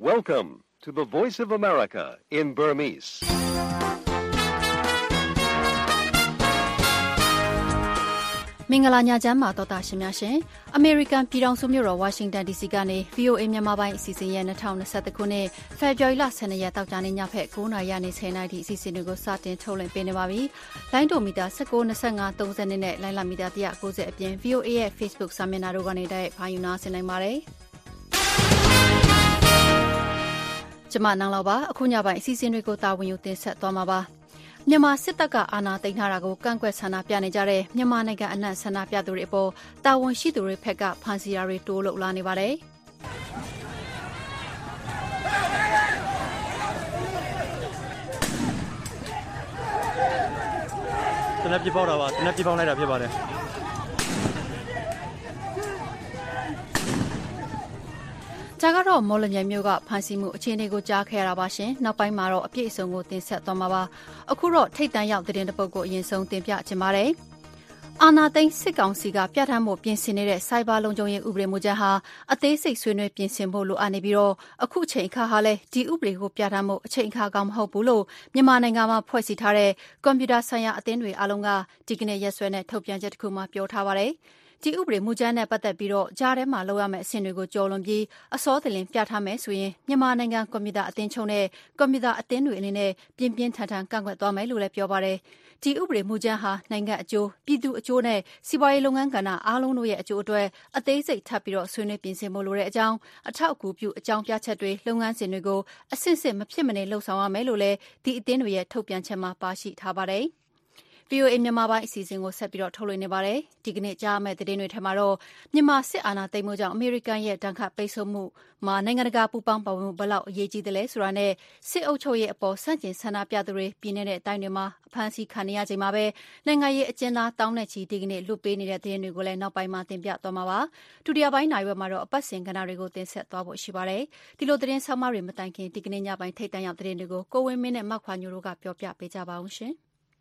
Welcome to the Voice of America in Burmese. ။မင်္ဂလာညချမ်းပါတော်တာရှင်များရှင်။ American ပြည်ထောင်စုမြို့တော် Washington DC ကနေ VOA မြန်မာပိုင်းအစီအစဉ်ရဲ့2021ခုနှစ်ဖေဖော်ဝါရီလ12ရက်တောက်ကြနေ့ညဖက်9:00နာရီနဲ့10:00နာရီအစီအစဉ်တွေကိုစတင်ထုတ်လွှင့်ပေးနေပါပြီ။လိုင်းဒိုမီတာ19, 25, 30နဲ့လိုင်းလာမီတာ190အပြင် VOA ရဲ့ Facebook စာမျက်နှာတို့ကနေတိုက်ဖာယူနာဆင်နိုင်ပါတယ်။ကျမနန်းလောက်ပါအခုညပိုင်းအစီအစဉ်တွေကိုတာဝန်ယူတင်ဆက်သွားမှာပါ။မြန်မာစစ်တပ်ကအာဏာသိမ်းထားတာကိုကန့်ကွက်ဆန္ဒပြနေကြတဲ့မြန်မာနိုင်ငံအနှံ့ဆန္ဒပြသူတွေအပေါ်တာဝန်ရှိသူတွေဖက်ကဖမ်းဆီးရာတွေတိုးလုပ်လာနေပါတယ်။တနက်ပြပေါက်တာပါတနက်ပြပေါက်လိုက်တာဖြစ်ပါတယ်။ဒါကတော့မော်လမြိုင်မြို့ကဖမ်းဆီးမှုအခြေအနေကိုကြားခဲ့ရတာပါရှင်။နောက်ပိုင်းမှာတော့အပြည့်အစုံကိုတင်ဆက်သွားမှာပါ။အခုတော့ထိတ်တန့်ရောက်သတင်းတစ်ပုဒ်ကိုအရင်ဆုံးတင်ပြချင်ပါတယ်။အာဏာသိမ်းစစ်ကောင်စီကပြဋ္ဌာန်းမှုပြင်ဆင်နေတဲ့စိုက်ဘာလုံခြုံရေးဥပဒေမူကြမ်းဟာအသေးစိတ်ဆွေးနွေးပြင်ဆင်ဖို့လိုအပ်နေပြီးတော့အခုအချိန်အခါဟာလည်းဒီဥပဒေကိုပြဋ္ဌာန်းမှုအချိန်အခါကောင်းမဟုတ်ဘူးလို့မြန်မာနိုင်ငံမှာဖွဲ့စည်းထားတဲ့ကွန်ပျူတာဆိုင်ရာအသင်းတွေအားလုံးကဒီကနေ့ရက်စွဲနဲ့ထုတ်ပြန်ချက်တစ်ခုမှာပြောထားပါတယ်။ဒီဥပဒေမူကြမ်းနဲ့ပတ်သက်ပြီးတော့ကြားထဲမှာလောက်ရမယ့်အဆင့်တွေကိုကျော်လွန်ပြီးအစောတလင်ပြထားမယ်ဆိုရင်မြန်မာနိုင်ငံကွန်ပျူတာအသင်းချုပ်နဲ့ကွန်ပျူတာအသင်းတွေအနေနဲ့ပြင်းပြင်းထန်ထန်ကန့်ကွက်သွားမယ်လို့လည်းပြောပါတယ်။ဒီဥပဒေမူကြမ်းဟာနိုင်ငံအကျိုးပြည်သူအကျိုးနဲ့စီးပွားရေးလုပ်ငန်းကဏ္ဍအားလုံးတို့ရဲ့အကျိုးအတွက်အသေးစိတ်ထပ်ပြီးတော့ဆွေးနွေးပြင်ဆင်ဖို့လိုတဲ့အကြောင်းအထောက်အကူပြုအကြောင်းပြချက်တွေလုပ်ငန်းစဉ်တွေကိုအစစ်စစ်မဖြစ်မနေလှုပ်ဆောင်ရမယ်လို့လည်းဒီအသင်းတွေရဲ့ထုတ်ပြန်ချက်မှာပါရှိထားပါတယ်။ VOA မြန်မာပိုင်းအစီအစဉ်ကိုဆက်ပြီးတော့ထုတ်လွှင့်နေပါတယ်။ဒီကနေ့ကြားမယ့်သတင်းတွေထဲမှာတော့မြန်မာစစ်အာဏာသိမ်းမှုကြောင့်အမေရိကန်ရဲ့ဒဏ်ခတ်ပိတ်ဆို့မှုမှာနိုင်ငံတကာပူးပေါင်းပါဝင်မှုဘယ်လောက်အရေးကြီးသလဲဆိုတာနဲ့စစ်အုပ်ချုပ်ရေးအပေါ်ဆန့်ကျင်ဆန္ဒပြသူတွေပြည်내တဲ့အတိုင်းတွေမှာအဖမ်းဆီးခံနေရချိန်မှာပဲနိုင်ငံရေးအကျဉ်းသားတောင်းနဲ့ချီဒီကနေ့လွတ်ပေးနေတဲ့သတင်းတွေကိုလည်းနောက်ပိုင်းမှာတင်ပြသွားမှာပါ။ဒုတိယပိုင်းနိုင်ဝက်မှာတော့အပတ်စဉ်ကဏ္ဍတွေကိုတင်ဆက်သွားဖို့ရှိပါတယ်။ဒီလိုသတင်းဆောင်မတွေမတိုင်ခင်ဒီကနေ့ညပိုင်းထိတ်တန့်ရောက်သတင်းတွေကိုကိုဝင်းမင်းနဲ့မောက်ခွာညိုတို့ကပြောပြပေးကြပါအောင်ရှင်။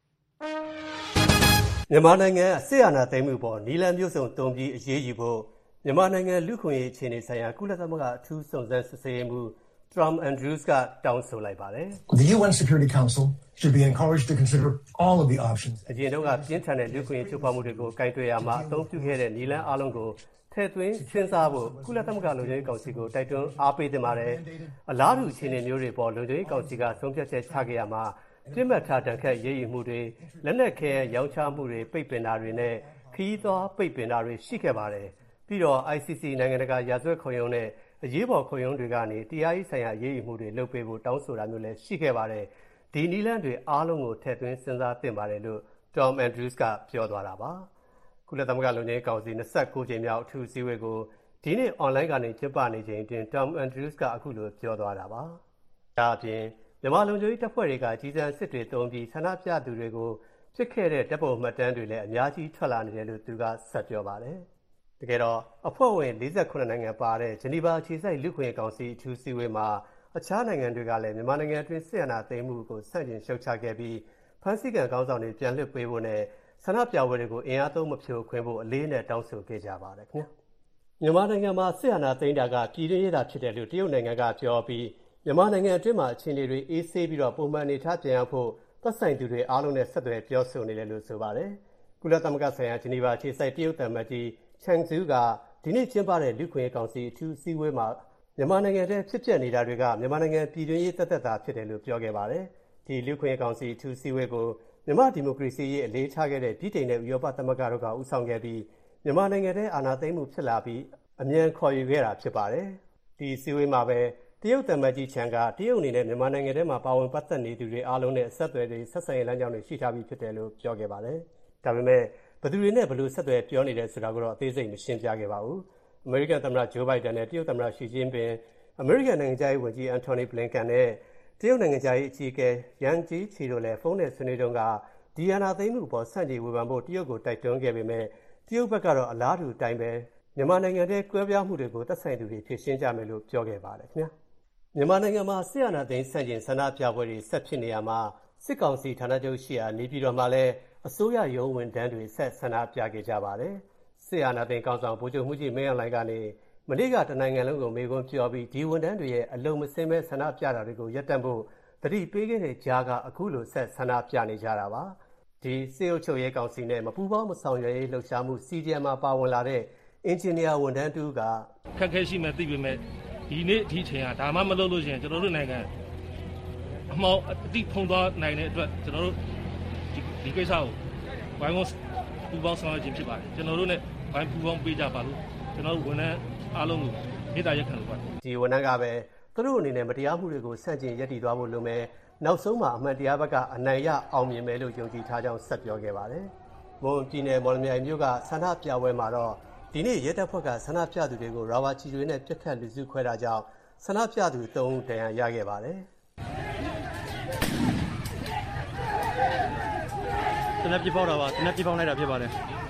မြန်မာနိုင်ငံစစ်အာဏာသိမ်းမှုပေါ်နီလန်မျိုးစုံတုံးပြီးအရေးယူဖို့မြန်မာနိုင်ငံလူခွင့်ရေးအခြေအနေဆိုင်ရာကုလသမဂ္ဂအထူးစုံစမ်းစစ်ဆေးမှု Tom Andrews ကတောင်းဆိုလိုက်ပါတယ်။ The UN Security Council should be encouraged to consider all of the options. အရင်တော့ပြင်းထန်တဲ့လူခွင့်ရေးချိုးဖောက်မှုတွေကိုကင်တွယ်ရမှာအသုံးပြုခဲ့တဲ့နီလန်အားလုံးကိုထည့်သွင်းစဉ်းစားဖို့ကုလသမဂ္ဂလုံခြုံရေးကောင်စီကိုတိုက်တွန်းအားပေးတင်ပါတယ်။အလားတူအခြေအနေမျိုးတွေပေါ်လုံခြုံရေးကောင်စီကဆုံးဖြတ်ချက်ချခဲ့ရမှာပြစ်မှတ်ထားတန်ခတ်ရေးယူမှုတွေလက်နက်ခဲရောင်းချမှုတွေပိတ်ပင်တာတွေနဲ့ခီးသွားပိတ်ပင်တာတွေရှိခဲ့ပါတယ်ပြီးတော့ ICC နိုင်ငံတကာရာဇဝတ်ခုံရုံးနဲ့အရေးပေါ်ခုံရုံးတွေကနေတရားရေးဆိုင်ရာရေးယူမှုတွေလုပ်ပေးဖို့တောင်းဆိုတာမျိုးလည်းရှိခဲ့ပါတယ်ဒီနည်းလမ်းတွေအားလုံးကိုထည့်သွင်းစဉ်းစားသင့်ပါတယ်လို့ Tom Andrews ကပြောသွားတာပါကုလသမဂ္ဂလုံခြုံရေးကောင်စီ29ကြိမ်မြောက်အထူးအစည်းအဝေးကိုဒီနေ့ online ကနေကျင်းပနေချိန်တွင် Tom Andrews ကအခုလိုပြောသွားတာပါဒါအပြင်မြန်မာလုံခြုံရေးတပ်ဖွဲ့တွေကကြီးစံစစ်တွေတုံးပြီးဆန္ဒပြသူတွေကိုဖြစ်ခဲ့တဲ့တပ်ပုံမှတ်တမ်းတွေလည်းအများကြီးထွက်လာနေတယ်လို့သူကဆက်ပြောပါတယ်။တကယ်တော့အဖွဲ့ဝင်48နိုင်ငံပါတဲ့ဂျနီဗာအခြေစိုက်လူ့ခွင့်ရေးကောင်စီအထူးစည်းဝေးမှာအခြားနိုင်ငံတွေကလည်းမြန်မာနိုင်ငံအတွင်းစစ်အာဏာသိမ်းမှုကိုဆန့်ကျင်ရှုတ်ချခဲ့ပြီးဖမ်းဆီးခံခေါင်းဆောင်တွေပြန်လွှတ်ပေးဖို့နဲ့ဆန္ဒပြပွဲတွေကိုအင်အားသုံးမဖြိုခွင်းဖို့အလေးနဲ့တောင်းဆိုခဲ့ကြပါတယ်ခင်ဗျာ။မြန်မာနိုင်ငံမှာစစ်အာဏာသိမ်းတာကပြည်တွင်းရေးတာဖြစ်တယ်လို့တရုတ်နိုင်ငံကပြောပြီးမြန်မာနိုင်ငံအတွင်းမှာအခြေအနေတွေအေးဆေးပြီးတော့ပုံမှန်အနေထားပြန်ရောက်ဖို့သက်ဆိုင်သူတွေအားလုံးနဲ့ဆက်သွယ်ပြောဆိုနေတယ်လို့ဆိုပါတယ်။ကုလသမဂ္ဂဆိုင်ရာဂျနီဗာအခြေစိုက်တရုတ်သံမတ်ကြီးချန်ဇူးကဒီနေ့ကျင်းပတဲ့လူ့ခွင့်ရေးကောင်စီအထူးစည်းဝေးမှာမြန်မာနိုင်ငံထဲဖြစ်ပျက်နေတာတွေကမြန်မာနိုင်ငံပြည်တွင်းရေးသက်သက်သာဖြစ်တယ်လို့ပြောခဲ့ပါတယ်။ဒီလူ့ခွင့်ရေးကောင်စီအထူးစည်းဝေးကိုမြန်မာဒီမိုကရေစီရေးအလေးထားခဲ့တဲ့ပြည်ထောင်နဲ့ဥရောပသမဂ္ဂတို့ကဦးဆောင်ခဲ့ပြီးမြန်မာနိုင်ငံထဲအာဏာသိမ်းမှုဖြစ်လာပြီးအမြန်ခေါ်ယူခဲ့တာဖြစ်ပါတယ်။ဒီစည်းဝေးမှာပဲတရုတ်သမ္မတကြီးချန်ကတရုတ်အနေနဲ့မြန်မာနိုင်ငံထဲမှာပါဝင်ပတ်သက်နေသူတွေအားလုံးနဲ့ဆက်သွယ်တွေဆက်ဆံရေးလမ်းကြောင်းတွေရှိထားပြီးဖြစ်တယ်လို့ပြောခဲ့ပါတယ်။ဒါပေမဲ့ဘယ်သူတွေနဲ့ဘယ်လိုဆက်သွယ်ပြောနေတယ်ဆိုတာကိုတော့အသေးစိတ်မရှင်းပြခဲ့ပါဘူး။အမေရိကန်သမ္မတဂျိုးဘိုင်ဒန်နဲ့တရုတ်သမ္မတရှီကျင်းပင်အမေရိကန်နိုင်ငံခြားရေးဝန်ကြီးအန်တိုနီဘလင်ကန်နဲ့တရုတ်နိုင်ငံခြားရေးအကြီးအကဲယန်ဂျီချီတို့လည်းဖုန်းနဲ့ဆွေးနွေးတုန်းကဒီအာဏာသိမ်းမှုပေါ်ဆန့်ကျင်ဝေဖန်ဖို့တရုတ်ကိုတိုက်တွန်းခဲ့ပေမဲ့တရုတ်ဘက်ကတော့အလားတူအတိုင်းပဲမြန်မာနိုင်ငံထဲကွဲပြားမှုတွေကိုသက်ဆိုင်သူတွေဖြေရှင်းကြမယ်လို့ပြောခဲ့ပါတယ်ခင်ဗျာ။မြန်မာနိုင်ငံမှာဆီယနာသိန်းဆန့်ကျင်ဆန္ဒပြပွဲတွေဆက်ဖြစ်နေရမှာစစ်ကောင်စီဌာနချုပ်ရှိရာနေပြည်တော်မှာလည်းအစိုးရရုံးဝန်ထမ်းတွေဆက်ဆန္ဒပြခဲ့ကြပါတယ်။ဆီယနာသိန်းကောင်ဆောင်ဗိုလ်ချုပ်မှုကြီးမင်းအောင်လှိုင်ကနေမနေ့ကတနိုင်ငံလုံးကိုမေးခွန်းပြောပြီးဒီဝန်ထမ်းတွေရဲ့အလုံမစင်းမဲ့ဆန္ဒပြတာတွေကိုရပ်တန့်ဖို့သတိပေးခဲ့တဲ့ကြားကအခုလိုဆက်ဆန္ဒပြနေကြတာပါဒီစစ်အုပ်ချုပ်ရေးကောင်စီနဲ့မပူးပေါင်းမဆောင်ရွက်ရေးလှုပ်ရှားမှု CDM မှာပါဝင်လာတဲ့အင်ဂျင်နီယာဝန်ထမ်းတူကခက်ခဲရှိမှသိပေမဲ့ဒီနေ့ဒီချိန်ဟာဒါမှမလုပ်လို့ရှိရင်ကျွန်တော်တို့နိုင်ငံအမောက်အတိဖုံသွားနိုင်တဲ့အတွက်ကျွန်တော်တို့ဒီကိစ္စကိုဝိုင်းဝန်းပူးပေါင်းဆောင်ရွက်ခြင်းဖြစ်ပါတယ်ကျွန်တော်တို့ ਨੇ ဝိုင်းပူးပေါင်းပေးကြပါလို့ကျွန်တော်တို့ဝန်ထမ်းအားလုံးကိုမေတ္တာရပ်ခံလိုပါတယ်ဒီဝန်ထမ်းကပဲသူတို့အနေနဲ့မတရားမှုတွေကိုဆန့်ကျင်ရပ်တည်သွားဖို့လိုမယ်နောက်ဆုံးမှာအမှန်တရားဘက်ကအနိုင်ရအောင်မြင်မယ်လို့ယုံကြည်ထားကြောင်းဆက်ပြောခဲ့ပါတယ်မွန်ပြည်နယ်မော်လမြိုင်မြို့ကဆန္ဒပြပွဲမှာတော့ဒီနေ့ရဲတပ်ဖွဲ့ကဆန္ဒပြသူတွေကိုရာဘာချီတွေနဲ့ပြစ်ခတ်လူစုခွဲတာကြောင့်ဆန္ဒပြသူ3ဦးဒဏ်ရာရခဲ့ပါတယ်တနက်ပြပေါက်တာပါတနက်ပြပေါက်လိုက်တာဖြစ်ပါတယ်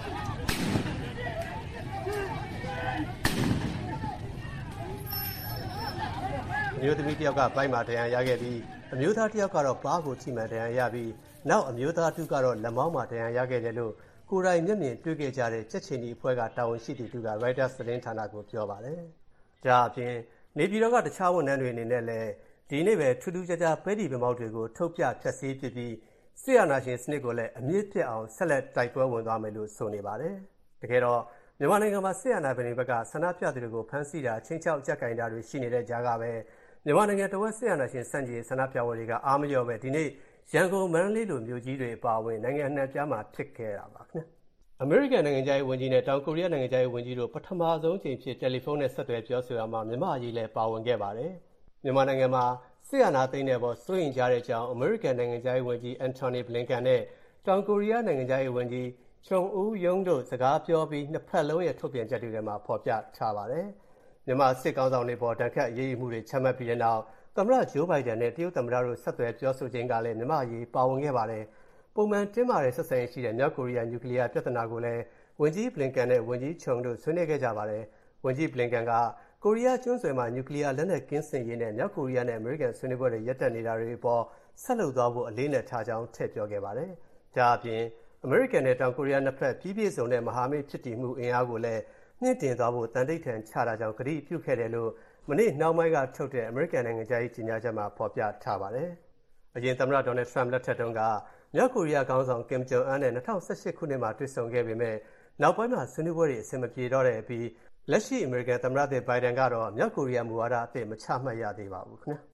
မျိုးသမီးတစ်ယောက်ကဘိုက်မှာဒဏ်ရာရခဲ့ပြီးအမျိုးသားတစ်ယောက်ကတော့ဘားကိုထိမှန်ဒဏ်ရာရပြီးနောက်အမျိုးသားတူကတော့လက်မောင်းမှာဒဏ်ရာရခဲ့တယ်လို့ကိုယ်တိုင်မျက်မြင်တွေ့ခဲ့ကြတဲ့ကြက်ချင်ဒီအဖွဲ့ကတာဝန်ရှိသူက Reuters သတင်းဌာနကိုပြောပါတယ်။ဒါအပြင်နေပြည်တော်ကတခြားဝန်ထမ်းတွေအနေနဲ့လည်းဒီနေ့ပဲထူးထူးခြားခြားပဲဒီပမောက်တွေကိုထုတ်ပြဖျက်ဆီးဖြစ်ပြီးစစ်အာဏာရှင်စနစ်ကိုလည်းအမြင့်ပြတ်အောင်ဆက်လက်တိုက်ပွဲဝင်သွားမယ်လို့ဆိုနေပါတယ်။တကယ်တော့မြန်မာနိုင်ငံမှာစစ်အာဏာပိုင်တွေဘက်ကဆန္ဒပြသူတွေကိုဖမ်းဆီးတာချင်းချောက်ကြက်ကင်တာတွေရှိနေတဲ့ကြားကပဲမြန်မာနိုင်ငံတဝက်စစ်အာဏာရှင်စန့်ကျင်ဆန္ဒပြပွဲတွေကအားမလျော့ပဲဒီနေ့ရန်ကုန်မန္တလေးလိုမြို့ကြီးတွေအပါအဝင်နိုင်ငံအနှံ့ပြားမှာဖြစ်ခဲ့တာပါခင်ဗျာအမေရိကန်နိုင်ငံသားရေးဝန်ကြီးနဲ့တောင်ကိုရီးယားနိုင်ငံသားရေးဝန်ကြီးတို့ပထမဆုံးချိန်ဖြစ်တယ်လီဖုန်းနဲ့ဆက်သွယ်ပြောဆိုရမှာမြန်မာအရေးလည်းပါဝင်ခဲ့ပါတယ်မြန်မာနိုင်ငံမှာစစ်အာဏာသိမ်းတဲ့ပေါ်စိုးရိမ်ကြတဲ့အကြောင်းအမေရိကန်နိုင်ငံသားရေးဝန်ကြီးအန်တိုနီဘလင်ကန်နဲ့တောင်ကိုရီးယားနိုင်ငံသားရေးဝန်ကြီးချွန်ဦးယုံတို့စကားပြောပြီးနှစ်ဖက်လုံးရဲ့ထုတ်ပြန်ချက်တွေထဲမှာဖော်ပြထားပါတယ်မြန်မာစစ်ကောင်ဆောင်တွေပေါ်တန်ခတ်ရေးယူမှုတွေချမှတ်ပြီးတဲ့နောက်သမ္မတဂျိုးဘိုင်ဒန်နဲ့တရုတ်သမ္မတတို့ဆက်သွယ်ပြောဆိုခြင်းကလည်းမြန်မာအရေးပါဝင်ခဲ့ပါတယ်။ပုံမှန်တင်းမာတဲ့ဆက်ဆံရေးရှိတဲ့မြောက်ကိုရီးယားနျူကလ িয়ার ပြဿနာကိုလည်းဝန်ကြီးဘလင်ကန်နဲ့ဝန်ကြီးချုံတို့ဆွေးနွေးခဲ့ကြပါတယ်။ဝန်ကြီးဘလင်ကန်ကကိုရီးယားကျွန်းဆွယ်မှာနျူကလ িয়ার လက်နက်ကင်းစင်ရေးနဲ့မြောက်ကိုရီးယားနဲ့အမေရိကန်ဆွေးနွေးပွဲတွေရပ်တန့်နေတာတွေအပေါ်ဆက်လုပ်သွားဖို့အလေးနက်ထားကြောင်းထည့်ပြောခဲ့ပါတယ်။ဒါအပြင်အမေရိကန်နဲ့တောင်ကိုရီးယားနှစ်ဖက်ပြည်ပြည့်စုံတဲ့မဟာမိတ်ဖြစ်တည်မှုအင်အားကိုလည်းမြင့်တင်သွားဖို့တန်တိတ်ထန်ချတာကြောင့်ကတိပြုခဲ့တယ်လို့မနေ့နှောင်းပိုင်းကထုတ်တဲ့အမေရိကန်နိုင်ငံသားရေးကြီးညာချက်မှာဖော်ပြထားပါတယ်။အရင်သမ္မတဒေါ်နယ်ထရမ့်လက်ထက်တုန်းကမြောက်ကိုရီးယားခေါင်းဆောင်ကင်ဂျုံအန်နဲ့2018ခုနှစ်မှာတွေ့ဆုံခဲ့ပေမဲ့နောက်ပိုင်းမှာဆွေးနွေးပွဲတွေအဆင်မပြေတော့တဲ့အပြီးလက်ရှိအမေရိကန်သမ္မတသစ်ဘိုင်ဒန်ကတော့မြောက်ကိုရီးယားမူဝါဒအသစ်မချမှတ်ရသေးပါဘူးခင်ဗျာ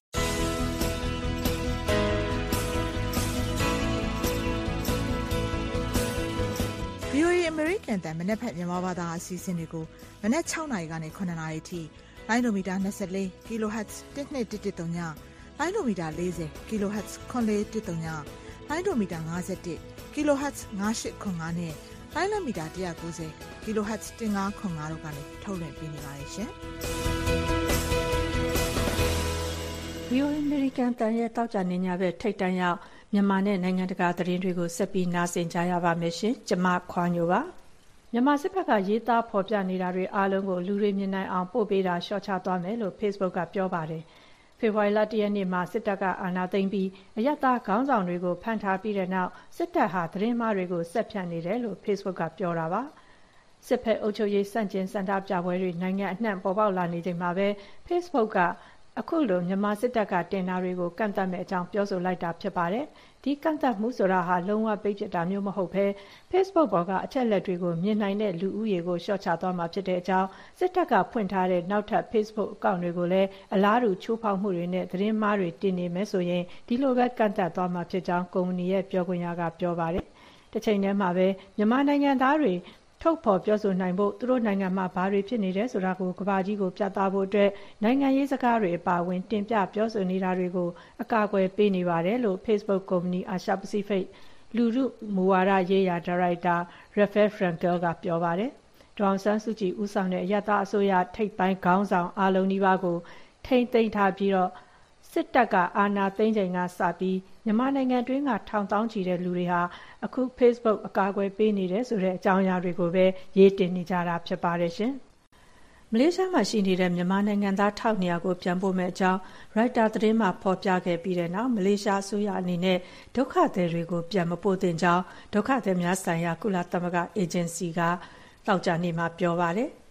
။ VOA အမေရိကန်တန်မနက်ဖြန်မြန်မာဘာသာအစီအစဉ်တွေကိုမနက်6နာရီကနေ9နာရီထိလိုင်းဒိုမီတာ24 kHz 1213ညလိုင်းဒိုမီတာ40 kHz 9413ညလိုင်းဒိုမီတာ51 kHz 9805နဲ့လိုင်းလမီတာ190 kHz 1505တို့ကနေထုတ်လွှင့်ပေးနေပါတယ်ရှင်။ VOA အမေရိကန်တန်ရဲ့တောက်ကြနေညဘက်ထိတ်တန့်ရောက်မြန်မာနဲ့နိုင်ငံတကာသတင်းတွေကိုဆက်ပြီးနားဆင်ကြရပါမယ်ရှင်။ကျွန်မခွာညိုပါမြန်မာစစ်ဘက်ကရေးသားဖော်ပြနေတာတွေအားလုံးကိုလူတွေမြင်နိုင်အောင်ပို့ပေးတာရှော့ချသွားမယ်လို့ Facebook ကပြောပါတယ်။ဖေဖော်ဝါရီလ1ရက်နေ့မှာစစ်တပ်ကအာဏာသိမ်းပြီးအရပ်သားခေါင်းဆောင်တွေကိုဖမ်းထားပြီးတဲ့နောက်စစ်တပ်ဟာသတင်းမှားတွေကိုဆက်ဖြန့်နေတယ်လို့ Facebook ကပြောတာပါ။စစ်ဖက်အုပ်ချုပ်ရေးစန့်ကျင်စန္ဒပြပွဲတွေနိုင်ငံအနှံ့ပေါ်ပေါက်လာနေချိန်မှာပဲ Facebook ကအခုလိုမြန်မာစစ်တပ်ကတင်တာတွေကိုကန့်သတ်မဲ့အကြောင်းပြောဆိုလိုက်တာဖြစ်ပါတယ်။ဒီကန့်သတ်မှုဆိုတာဟာလုံးဝပိတ်ပစ်တာမျိုးမဟုတ်ဘဲ Facebook ပေါ်ကအချက်လက်တွေကိုမြင်နိုင်တဲ့လူဦးရေကိုရှော့ချသွားမှာဖြစ်တဲ့အကြောင်းစစ်တပ်ကဖွင့်ထားတဲ့နောက်ထပ် Facebook အကောင့်တွေကိုလည်းအလားတူချိုးဖောက်မှုတွေနဲ့သတင်းမှားတွေတင်နေမယ်ဆိုရင်ဒီလိုပဲကန့်သတ်သွားမှာဖြစ်ကြောင်းကုမ္ပဏီရဲ့ပြောခွင့်ရကပြောပါတယ်။တစ်ချိန်တည်းမှာပဲမြန်မာနိုင်ငံသားတွေထုတ်ဖော်ပြောဆိုနိုင်ဖို့သူတို့နိုင်ငံမှာဘာတွေဖြစ်နေတယ်ဆိုတာကိုကမ္ဘာကြီးကိုပြသဖို့အတွက်နိုင်ငံရေးစကားတွေအပါအဝင်တင်ပြပြောဆိုနေတာတွေကိုအကာအကွယ်ပေးနေပါတယ်လို့ Facebook ကုမ္ပဏီအာရှပစိဖိတ်လူထုမူဝါဒရေးရာဒါရိုက်တာ Rafael Frankel ကပြောပါတယ်။ဒေါအောင်ဆန်းစုကြည်ဦးဆောင်တဲ့အရပ်သားအစိုးရထိပ်ပိုင်းခေါင်းဆောင်အားလုံးဒီပါကိုထိမ့်သိမ်းထားပြီးတော့စစ်တပ်ကအာဏာသိမ်းချိန်ကစပြီးမြန်မာနိုင်ငံတွင်းကထောင်တောင်းချီတဲ့လူတွေဟာအခု Facebook အကာအကွယ်ပေးနေတယ်ဆိုတဲ့အကြောင်းအရာတွေကိုပဲရေးတင်နေကြတာဖြစ်ပါတယ်ရှင်။မလေးရှားမှာရှိနေတဲ့မြန်မာနိုင်ငံသား1200ကိုပြန်ပို့မဲ့အကြောင်း Reuters သတင်းမှာဖော်ပြခဲ့ပြီးတဲ့နောက်မလေးရှားအစိုးရအနေနဲ့ဒုက္ခသည်တွေကိုပြန်မပို့သင့်ကြောင်းဒုက္ခသည်များဆိုင်ရာကုလသမဂ္ဂအေဂျင်စီကတောက်ကြနေမှာပြောပါတယ်။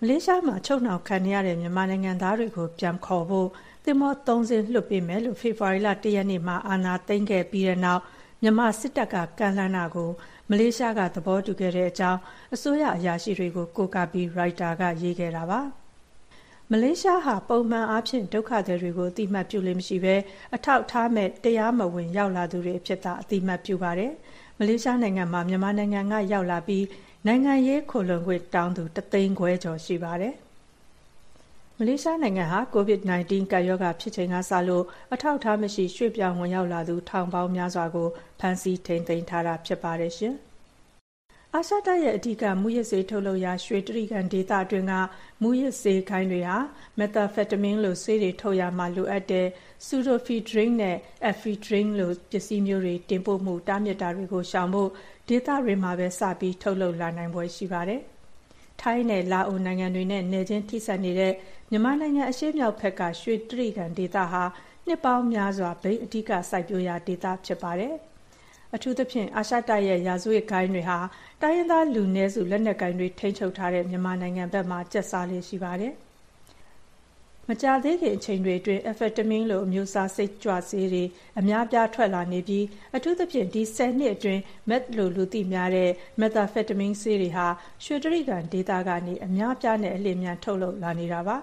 လေးရှားမှာချုပ်နှောင်ခံရတဲ့မြန်မာနိုင်ငံသားတွေကိုပြန်ခေါ်ဖို့သင်္ဘော3 စင်းလွှတ်ပေးမယ်လို့ဖေဖော်ဝါရီလ1 ရက်နေ့မှာအာဏာသိမ်းခဲ့ပြီးတဲ့နောက်မြန်မာစစ်တပ်ကကမ်းလှမ်းတာကိုမလေးရှားကသဘောတူခဲ့တဲ့အကြောင်းအစိုးရအရာရှိတွေကိုကိုးကားပြီးရိုက်တာကရေးခဲ့တာပါမလေးရှားဟာပုံမှန်အားဖြင့်ဒုက္ခသည်တွေကိုအတိမတ်ပြုလို့မရှိဘဲအထောက်ထားမဲ့တရားမဝင်ရောက်လာသူတွေအဖြစ်သာအတိမတ်ပြုပါတယ်မလေးရှားနိုင်ငံမှာမြန်မာနိုင်ငံကရောက်လာပြီးနိုင်ငံရေးခိုလှုံခွင့်တောင်းသူ3 သိန်းခွဲကျော်ရှိပါတယ်မလေးရှားနိုင်ငံဟာ COVID-19 ကပ်ရောဂါဖြစ်ချိန်ကစလို့အထောက်အထားမရှိရွှေ့ပြောင်းဝင်ရောက်လာသူထောင်ပေါင်းများစွာကိုဖမ်းဆီးထိန်းသိမ်းထားတာဖြစ်ပါတယ်ရှင်။အာရှတိုက်ရဲ့အဓိကမူရစ်ဆေးထုတ်လုပ်ရာရွှေတြိဂံဒေသအတွင်းကမူရစ်ဆေးခိုင်းတွေဟာမက်သာဖက်တမင်းလိုဆေးတွေထုတ်ရမှာလိုအပ်တဲ့ဆူဒိုဖီဒရင်းနဲ့အက်ဖီဒရင်းလိုပစ္စည်းမျိုးတွေတင်ပို့မှုတားမြစ်တာတွေကိုရှောင်ဖို့ဒေသတွေမှာပဲစပြီးထုတ်လုပ်လာနိုင်ပွဲရှိပါတယ်။ထိုင်းနဲ့လာအိုနိုင်ငံတွေနဲ့နယ်ချင်းထိစပ်နေတဲ့မြန်မာနိုင်ငံအရှေ့မြောက်ဘက်ကရွှေတြိဂံဒေသဟာနှစ်ပေါင်းများစွာဘိန်းအဓိကစိုက်ပျိုးရာဒေသဖြစ်ပါတယ်။အထူးသဖြင့်အာရှတိုက်ရဲ့ရာဇဝတ်ဂိုဏ်းတွေဟာတိုင်းရင်းသားလူနည်းစုလက်နက်ကိုင်တွေထိန်းချုပ်ထားတဲ့မြန်မာနိုင်ငံဘက်မှာကျက်စားလေးရှိပါတယ်။မကြာသေးခင်အချိန်တွေအတွင်းအက်ဖက်တမင်းလိုအမျိုးအစားစိတ်ကြွဆေးတွေအများပြားထွက်လာနေပြီးအထူးသဖြင့်ဒီ10 နှစ်အတွင်းမက်လိုလူသိများတဲ့မက်သာဖက်တမင်းဆေးတွေဟာရွှေတြိဂံဒေသကနေအများပြားနဲ့အလျင်မြန်ထုတ်လုပ်လာနေတာပါ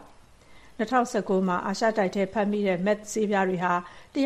2019မှာအာရှတိုက်ထဲဖမ်းမိတဲ့မက်ဆေးပြားတွေဟာ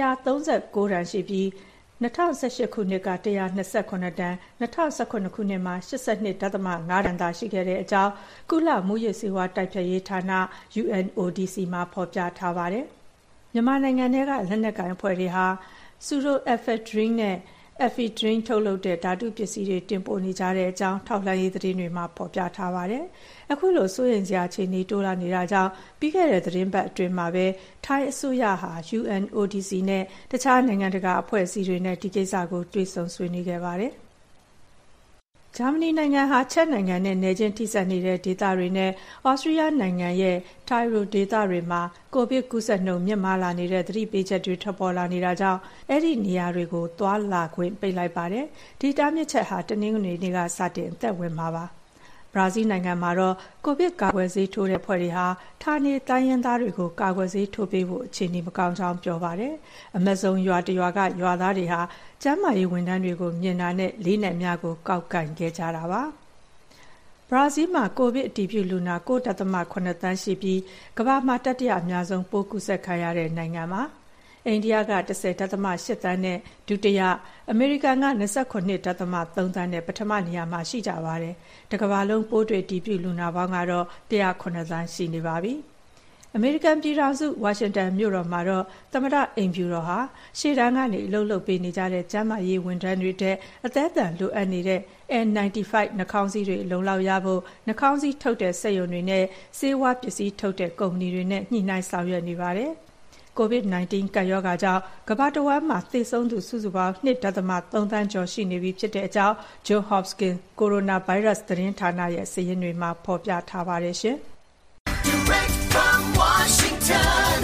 139 တန်ရှိပြီး2018ခုနှစ်က129တန်2019ခုနှစ်မှာ82.5 တန်သာရှိခဲ့တဲ့အကြောင်းကုလမူရစ်ဆေးဝါးတိုက်ဖျက်ရေးဌာန UNODC မှာဖော်ပြထားပါတယ်။မြန်မာနိုင်ငံထဲကလက်နက်ကိုင်အဖွဲ့တွေဟာဆူဒိုအက်ဖက်ဒရင်းနဲ့အက်ဖီဒရင်းထုတ်လုပ်တဲ့ဓာတုပစ္စည်းတွေတင်ပို့နေကြတဲ့အကြောင်းထောက်လှမ်းရေးသတင်းတွေမှာဖော်ပြထားပါတယ်။အခုလိုစိုးရိမ်စရာအခြေအနေတိုးလာနေတာကြောင့်ပြီးခဲ့တဲ့သတင်းပတ်အတွင်းမှာပဲထိုင်းအစိုးရဟာ UNODC နဲ့တခြားနိုင်ငံတကာအဖွဲ့အစည်းတွေနဲ့ဒီကိစ္စကိုတွေ့ဆုံဆွေးနွေးခဲ့ပါတယ်။ဂျာမနီနိုင်ငံဟာချက်နိုင်ငံနဲ့နယ်ချင်းထိစပ်နေတဲ့ဒေသတွေနဲ့ဩစတြီးယားနိုင်ငံရဲ့ထိုင်ရိုဒေသတွေမှာကိုဗစ်ကူးစက်နှုန်းမြင့်မားလာနေတဲ့သတိပေးချက်တွေထွက်ပေါ်လာနေတာကြောင့်အဲ့ဒီနေရာတွေကိုသွားလာခွင့်ပိတ်လိုက်ပါတယ်။ဒီတားမြစ်ချက်ဟာတနင်္ဂနွေနေ့ကစတင်အသက်ဝင်မှာပါ။ဘရာဇီးနိုင်ငံမှာတော့ကိုဗစ်ကာကွယ်ဆေးထိုးတဲ့ဖွဲ့တွေဟာဌာနေတိုင်းရင်းသားတွေကိုကာကွယ်ဆေးထိုးပေးဖို့အခြေအနေမကောင်းကြောင်းပြောပါတယ်။အမက်ဇုံရွာတရွာကရွာသားတွေဟာကျန်းမာရေးဝန်ထမ်းတွေကိုမြင်တာနဲ့လေးနက်များကိုကောက်ကင်ခဲ့ကြတာပါ။ဘရာဇီးမှာကိုဗစ်အတည်ပြုလူနာ 9.8 သန်းရှိပြီးကမ္ဘာမှာတတိယအများဆုံးပိုးကူးစက်ခံရတဲ့နိုင်ငံပါ။အိန္ဒိယက 10.8 သန်းနဲ့ဒုတိယအမေရိကန်က 29.3 သန်းနဲ့ပထမနေရာမှာရှိကြပါတယ်။တစ်ကမ္ဘာလုံးပိုးတွေ့တည်ပြုလူနာပေါင်းကတော့109 သန်းရှိနေပါပြီ။အမေရိကန်ပြည်ထောင်စုဝါရှင်တန်မြို့တော်မှာတော့သမ္မတအိမ်ဖြူတော်ဟာရှေ့တန်းကနေအလုပ်လုပ်ပေးနေကြတဲ့ကျန်းမာရေးဝန်ထမ်းတွေတဲ့အသက်အန္တရာယ်လိုအပ်နေတဲ့ N95 နှာခေါင်းစည်းတွေလုံလောက်ရဖို့နှာခေါင်းစည်းထုတ်တဲ့စက်ရုံတွေနဲ့ဆေးဝါးပစ္စည်းထုတ်တဲ့ကုမ္ပဏီတွေနဲ့ညှိနှိုင်းဆောင်ရွက်နေပါတယ်။ COVID-19 ကပ်ရောဂါကြောင့်ကမ္ဘာတစ်ဝန်းမှာသေဆုံးသူစုစုပေါင်း 2.3 သန်းကျော်ရှိနေပြီဖြစ်တဲ့အကြောင်း Johns Hopkins ကိုရိုနာဗိုင်းရပ်စ်သတင်းဌာနရဲ့စာရင်းတွေမှာဖော်ပြထားပါတယ်ရှင်။ Direct from Washington,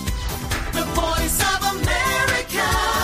the Voice of America,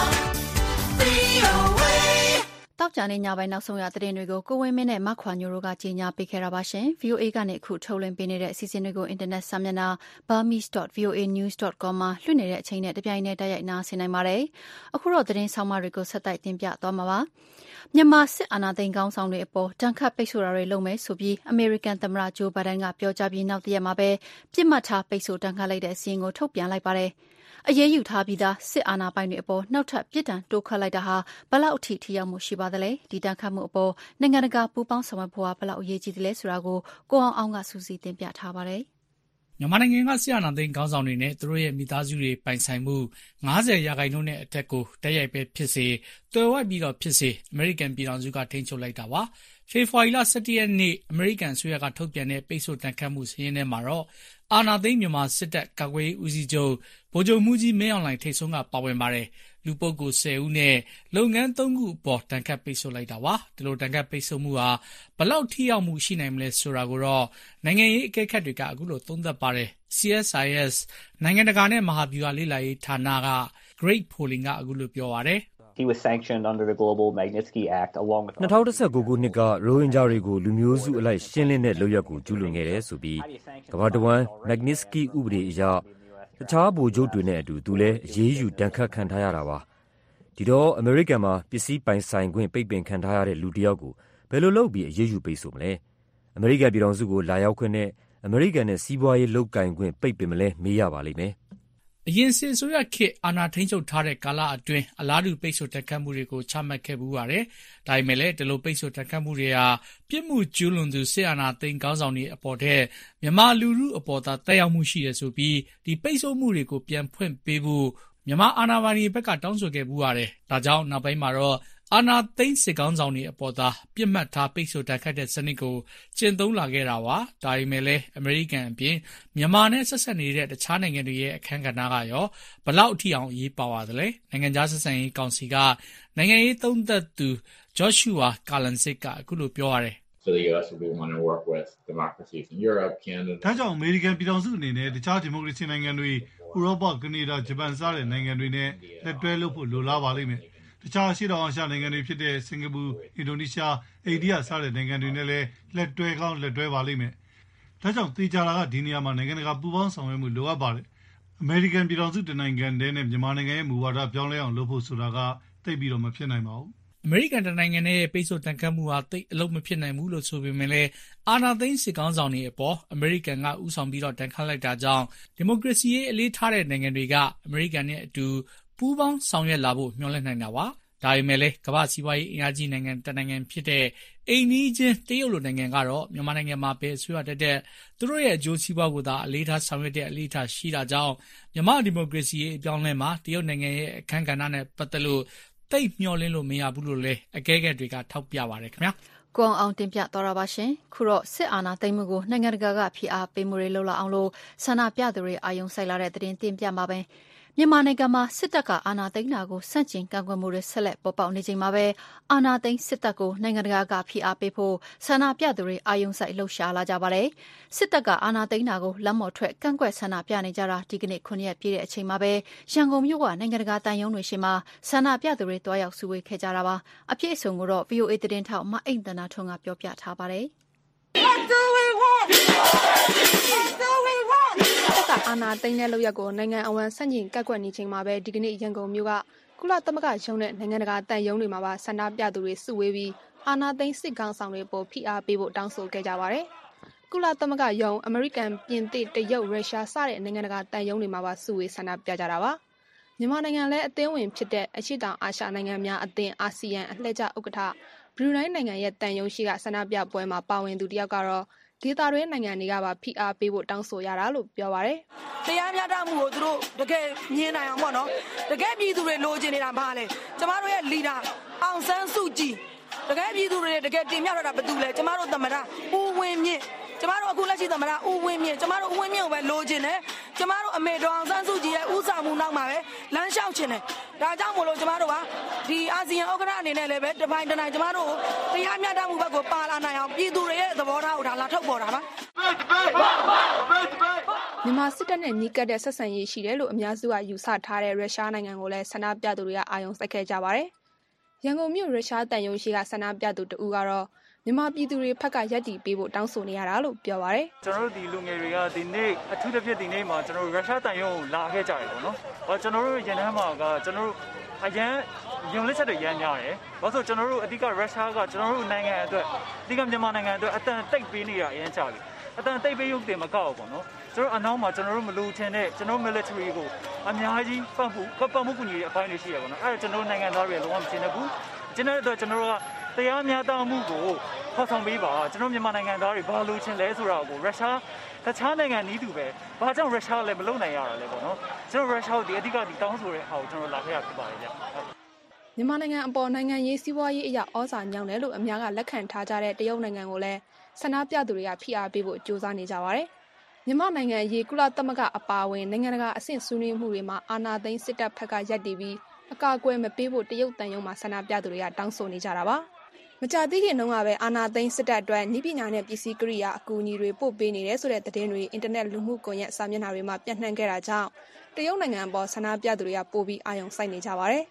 VOA တောက်ကြနေညပိုင်းနောက်ဆုံးရသတင်းတွေကိုကိုဝင်းမင်းနဲ့မခွာညိုတို့ကကြီးညာပေးခဲ့တာပါရှင်။ VOA ကနေအခုထုတ်လွှင့်ပေးနေတဲ့အစီအစဉ်တွေကိုအင်တာနက်စာမျက်နှာ burmese.voanews.com မှာလွှင့်နေတဲ့အချိန်နဲ့တပြိုင်နက်တိုက်ရိုက်နားဆင်နိုင်ပါတယ်။အခုတော့သတင်းဆောင်မတွေကိုဆက်တိုက်တင်ပြသွားမှာပါ။မြန်မာစစ်အာဏာသိမ်းခေါင်းဆောင်တွေအပေါ်တန်ခတ်ပိတ်ဆို့တာတွေလုပ်မယ်ဆိုပြီးအမေရိကန်သမ္မတဂျိုးဘိုင်ဒန်ကပြောကြားပြီးနောက်တရက်မှာပဲပြစ်မှတ်ထားပိတ်ဆို့တန်ခတ်လိုက်တဲ့အစီအစဉ်ကိုထုတ်ပြန်လိုက်ပါတယ်။အရေးယူထားပြီးသားစစ်အာဏာပိုင်တွေအပေါ်နောက်ထပ်ပြစ်ဒဏ်တိုးခတ်လိုက်တာဟာဘယ်လောက်အထိရောက်မှုရှိပါသလဲဒီတန်ခတ်မှုအပေါ်နိုင်ငံတကာပူးပေါင်းဆောင်ရွက်ဖို့ဘယ်လောက်အရေးကြီးသလဲဆိုတာကိုကိုအောင်ကစူးစီးတင်ပြထားပါတယ်မြန်မာနိုင်ငံကစစ်အာဏာသိမ်းခေါင်းဆောင်တွေနဲ့သူတို့ရဲ့မိသားစုတွေပိုင်ဆိုင်မှု90%နဲ့အထက်ကိုတိုက်ရိုက်ပဲဖြစ်စေတွယ်ဝိုက်ပြီးတော့ဖြစ်စေအမေရိကန်ပြည်ထောင်စုကထိန်းချုပ်လိုက်တာပါဖေဖော်ဝါရီလ17ရက်နေ့အမေရိကန်အစိုးရကထုတ်ပြန်တဲ့ပိတ်ဆို့တန်ခတ်မှုစာရင်းထဲမှာတော့အာဏာသိမ်းမြန်မာစစ်တပ်ကာကွယ်ရေးဦးစီးချုပ်ဗိုလ်ချုပ်မှူးကြီးမင်းအောင်လှိုင်ထိပ်ဆုံးကပါဝင်ပါတယ်လူပုဂ္ဂိုလ်10ဦးနဲ့လုပ်ငန်း3ခုအပေါ်တန်ခတ်ပိတ်ဆို့လိုက်တာပါဒီလိုတန်ခတ်ပိတ်ဆို့မှုဟာဘယ်လောက်ထိရောက်မှုရှိနိုင်မလဲဆိုတာကိုတော့နိုင်ငံရေးအကဲခတ်တွေကအခုလိုသုံးသပ်ပါတယ် CSIS နိုင်ငံတကာနဲ့မဟာဗျူဟာလေ့လာရေးဌာနက Great Polling ကအခုလိုပြောပါတယ် He was sanctioned under the Global Magnitsky Act along with 2019 ခုနှစ်ကရိုဟင်ဂျာတွေကိုလူမျိုးစုအလိုက်ရှင်းလင်းတဲ့လုပ်ရပ်ကိုကျူးလွန်ခဲ့တယ်ဆိုပြီးကမ္ဘာတဝန်း Magnitsky ဥပဒေအရတခြားဗိုလ်ချုပ်တွေနဲ့အတူသူလည်းအရေးယူဒဏ်ခတ်ခံထားရတာပါဒီတော့အမေရိကန်မှာပစ္စည်းပိုင်ဆိုင်ခွင့်ပိတ်ပင်ခံထားရတဲ့လူတစ်ယောက်ကိုဘယ်လိုလုပ်ပြီးအရေးယူပိတ်ဆို့မလဲအမေရိကန်ပြည်ထောင်စုကိုလာရောက်ခွင့်နဲ့အမေရိကန်နဲ့စီးပွားရေးလုပ်ကိုင်ခွင့်ပိတ်ပင်မလဲမေးရပါလိမ့်မယ်အရင်စစ်အစိုးရခေတ်အာဏာထိန်းချုပ်ထားတဲ့ကာလအတွင်းအလားတူပိတ်ဆို့တက်ခတ်မှုတွေကိုချမှတ်ခဲ့မှုပါတယ်။ဒါပေမဲ့လည်းဒီလိုပိတ်ဆို့တက်ခတ်မှုတွေဟာပြစ်မှုကျူးလွန်သူစစ်အာဏာသိမ်းခေါင်းဆောင်တွေအပေါ်တဲ့မြန်မာလူထုအပေါ်သာတက်ရောက်မှုရှိတယ်ဆိုပြီးဒီပိတ်ဆို့မှုတွေကိုပြန်ဖွင့်ပေးဖို့မြန်မာအာဏာပိုင်တွေဘက်ကတောင်းဆိုခဲ့မှုပါတယ်။ဒါကြောင့်နောက်ပိုင်းမှာတော့အာဏာသိမ်းစစ်ခေါင်းဆောင်တွေအပေါ်သာပြစ်မှတ်ထားပိတ်ဆို့တက်ခတ်တဲ့စနစ်ကိုကျင့်သုံးလာခဲ့တာပါ။ဒါပေမဲ့လည်းအမေရိကန်အပြင်မြန်မာနဲ့ဆက်ဆက်နေတဲ့တခြားနိုင်ငံတွေရဲ့အခမ်းကဏ္ဍကရောဘလောက်အထိအောင်အရေးပါပါသလဲ။နိုင်ငံခြားဆက်ဆံရေးကောင်စီကနိုင်ငံရေးသုံးသပ်သူ Joshua Kalanzik ကအခုလိုပြောရတယ်။ For the US, we want to work with democracies in Europe, Canada. ဒါကြောင့်အမေရိကန်ပြည်ထောင်စုအနေနဲ့တခြားဒီမိုကရေစီနိုင်ငံတွေဥရောပကနေဒါဂျပန်စတဲ့နိုင်ငံတွေနဲ့လက်တွဲလုပ်ဖို့လိုလားပါလိမ့်မယ်တခြားအရှေ့တောင်အာရှနိုင်ငံတွေဖြစ်တဲ့စင်ကာပူအင်ဒိုနီးရှားအိန္ဒိယစတဲ့နိုင်ငံတွေနဲ့လည်းလက်တွဲကောင်းလက်တွဲပါလိမ့်မယ်ဒါကြောင့်တေချာလာကဒီနေရာမှာနိုင်ငံတကာပူးပေါင်းဆောင်ရွက်မှုလိုအပ်ပါတယ်အမေရိကန်ပြည်ထောင်စုတနိုင်ငံတည်းနဲ့မြန်မာနိုင်ငံရဲ့မူဝါဒပြောင်းလဲအောင်လုပ်ဖို့ဆိုတာကသိပြီးတော့မဖြစ်နိုင်ပါဘူးအမေရိကန်နိုင်ငံရဲ့ပိတ်ဆို့တန်ခတ်မှုဟာတိတ်အလုံးမဖြစ်နိုင်ဘူးလို့ဆိုပေမဲ့လည်းအာဏာသိမ်းစစ်ကောင်ဆောင်တွေအပေါ်အမေရိကန်ကဥဆောင်ပြီးတော့တန်ခတ်လိုက်တာကြောင့်ဒီမိုကရေစီရေးအလေးထားတဲ့နိုင်ငံတွေကအမေရိကန်နဲ့အတူပူးပေါင်းဆောင်ရွက်လာဖို့မျှော်လင့်နိုင်တာပါဒါပေမဲ့လည်းကမ္ဘာစီးပွားရေးအင်အားကြီးနိုင်ငံတနိုင်ငံဖြစ်တဲ့အိန္ဒိယတရုတ်လိုနိုင်ငံကတော့မြန်မာနိုင်ငံမှာပဲအစိုးရတက်တဲ့သူတို့ရဲ့အကျိုးစီးပွားကိုသာအလေးထားဆောင်ရွက်တဲ့အလေးထားရှိတာကြောင့်မြန်မာဒီမိုကရေစီရေးအပြောင်းလဲမှာတရုတ်နိုင်ငံရဲ့အခမ်းကဏ္ဍနဲ့ပတ်သက်လို့တိတ်မျောလင်းလို့မရဘူးလို့လည်းအကဲခတ်တွေကထောက်ပြပါတယ်ခင်ဗျာကိုအောင်တင်ပြတော်တာပါရှင်ခုတော့စစ်အာဏာသိမ်းမှုကိုနိုင်ငံတကာကဖိအားပေးမှုတွေလှုပ်လာအောင်လို့ဆန္ဒပြသူတွေအာရုံစိုက်လာတဲ့သတင်းတင်ပြမှာပဲမြန်မာနိုင်ငံမှာစစ်တပ်ကအာဏာသိမ်းတာကိုစန့်ကျင်ကန့်ကွက်မှုတွေဆက်လက်ပေါ်ပေါက်နေချိန်မှာပဲအာဏာသိမ်းစစ်တပ်ကိုနိုင်ငံတကာကဖိအားပေးဖို့ဆန္ဒပြသူတွေအာရုံစိုက်လှုပ်ရှားလာကြပါတယ်စစ်တပ်ကအာဏာသိမ်းတာကိုလက်မော်ထွက်ကန့်ကွက်ဆန္ဒပြနေကြတာဒီကနေ့9ရက်ပြည့်တဲ့အချိန်မှာပဲရန်ကုန်မြို့ကနိုင်ငံတကာတန်ရုံးတွေရှေ့မှာဆန္ဒပြသူတွေတွားရောက်စုဝေးခဲ့ကြတာပါအပြည့်အစုံကိုတော့ VOA သတင်းထောက်မအိမ်တနာထွန်းကပြောပြထားပါတယ်အာဏာသိမ်းတဲ့လုပ်ရပ်ကိုနိုင်ငံအဝန်းဆန့်ကျင်ကန့်ကွက်နေချိန်မှာပဲဒီကနေ့ရန်ကုန်မြို့ကကုလသမဂ္ဂရုံးနဲ့နိုင်ငံတကာတန်ရုံးတွေမှာပါဆန္ဒပြသူတွေစုဝေးပြီးအာဏာသိမ်းစစ်ကောင်ဆောင်တွေပေါ်ဖိအားပေးဖို့တောင်းဆိုခဲ့ကြပါတယ်။ကုလသမဂ္ဂရုံးအမေရိကန်ပြင်သစ်တရုတ်ရုရှားစတဲ့နိုင်ငံတကာတန်ရုံးတွေမှာပါစုဝေးဆန္ဒပြကြတာပါ။မြန်မာနိုင်ငံလည်းအသင်းဝင်ဖြစ်တဲ့အရှေ့တောင်အာရှနိုင်ငံများအသင်းအာဆီယံအလှည့်ကျဥက္ကဋ္ဌဘရူနိုင်းနိုင်ငံရဲ့တန်ရုံးရှိကဆန္ဒပြပွဲမှာပါဝင်သူတယောက်ကတော့ဒေသတွင်းနိုင်ငံတွေကပါဖိအားပေးဖို့တောင်းဆိုရတာလို့ပြောပါတယ်။တရားမျှတမှုကိုသူတို့တကယ်မြင်နိုင်အောင်ပေါ့နော်။တကယ်ပြည်သူတွေလိုချင်နေတာဘာလဲ။ကျမတို့ရဲ့လီဒါအောင်ဆန်းစုကြည်တကယ်ပြည်သူတွေတကယ်တင်မြှောက်ရတာဘာတူလဲ။ကျမတို့သမ္မတဦးဝင်းမြင့်ကျမတို့အခုလက်ရှိသမ္မတဦးဝင်းမြင့်ကျမတို့ဦးဝင်းမြင့်ကိုပဲလိုချင်တယ်။ကျမတို့အမေတော်အောင်ဆန်းစုကြည်ရဲ့ဦးဆောင်မှုနောက်မှာပဲလမ်းလျှောက်ချင်တယ်။ဒါကြောင့်မို့လို့ကျမတို့ကဒီအာဆီယံဥက္ကဋ္ဌအနေနဲ့လည်းပဲတစ်ပိုင်းတစ်နိုင်ကျမတို့တရားမျှတမှုဘက်ကိုပါလာနိုင်အောင်ပြည်သူတွေရဲ့သဘောထားကိုဒါလာထုတ်ပေါ်တာပါမြန်မာစစ်တပ်နဲ့ညီကပ်တဲ့ဆက်ဆံရေးရှိတယ်လို့အများစုကယူဆထားတဲ့ရုရှားနိုင်ငံကိုလည်းဆန္ဒပြသူတွေကအာရုံစိုက်ခဲ့ကြပါတယ်။ရန်ကုန်မြို့ရုရှားတန်ရုံးရှိကဆန္ဒပြသူတဦးကတော့မြန်မာပြည်သူတွေဖက်ကရပ်တည်ပေးဖို့တောင်းဆိုနေရတာလို့ပြောပါရယ်ကျွန်တော်တို့ဒီလူငယ်တွေကဒီနေ့အထူးသဖြင့်ဒီနေ့မှာကျွန်တော်တို့ရုရှားတန်ရုံးကိုလာခဲ့ကြတယ်ပေါ့နော်။ကျွန်တော်တို့ရန်တန်းမှာကကျွန်တော်တို့အရန်ယုံလက်ချက်တွေရမ်းများတယ်။ဘာလို့ဆိုကျွန်တော်တို့အဓိကရုရှားကကျွန်တော်တို့နိုင်ငံအတွက်အဓိကမြန်မာနိုင်ငံအတွက်အတန်တိတ်ပေးနေတာအရန်ကြပြီ။အတန်တိတ်ပေးရုပ်တင်မကောက်ဘူးပေါ့နော်။ကျွန်တော်အနောက်မှာကျွန်တော်တို့မလူချင်တဲ့ကျွန်တော် military ကိုအများကြီးပတ်မှုကူညီတဲ့အပိုင်းတွေရှိရပါတော့။အဲ့ဒါကျွန်တော်တို့နိုင်ငံသားတွေလုံးဝမချင်ဘူး။ကျွန်တော်တို့ကျွန်တော်တို့ကတရားမျှတမှုကိုဖော်ဆောင်ပေးပါကျွန်တော်မြန်မာနိုင်ငံသားတွေဘာလို့ချင်လဲဆိုတာကိုရုရှားတခြားနိုင်ငံနီးတူပဲဘာကြောင့်ရုရှားလည်းမလုပ်နိုင်ရတာလဲပေါ့နော်ကျွန်တော်ရုရှားကိုဒီအဓိကဒီတောင်းဆိုတဲ့ဟာကိုကျွန်တော်လာခဲ့ရဖြစ်ပါတယ်ဗျမြန်မာနိုင်ငံအပေါ်နိုင်ငံရေးစီးပွားရေးအရာဩဇာညောင်းတယ်လို့အများကလက်ခံထားကြတဲ့တရုတ်နိုင်ငံကိုလည်းဆန္ဒပြသူတွေကဖိအားပေးဖို့ကြိုးစားနေကြပါတယ်မြန်မာနိုင်ငံရေးကုလသမဂ္ဂအပါအဝင်နိုင်ငံတကာအဆင့်ဆွေးနွေးမှုတွေမှာအာဏာသိမ်းစစ်တပ်ဘက်ကရပ်တည်ပြီးအကာအကွယ်မပေးဖို့တရုတ်တန်ယုံမှာဆန္ဒပြသူတွေကတောင်းဆိုနေကြတာပါမကြသေးခင်တုန်းကပဲအာဏာသိမ်းစစ်တပ်အတွက်နည်းပညာနဲ့ပစ္စည်းကိရိယာအကူအညီတွေပို့ပေးနေတဲ့ဆိုတဲ့သတင်းတွေအင်တာနက်လူမှုကွန်ရက်စာမျက်နှာတွေမှာပြန့်နှံ့ခဲ့တာကြောင့်တရုတ်နိုင်ငံအပေါ်ဆန္ဒပြသူတွေကပိုပြီးအာရုံစိုက်နေကြပါတယ်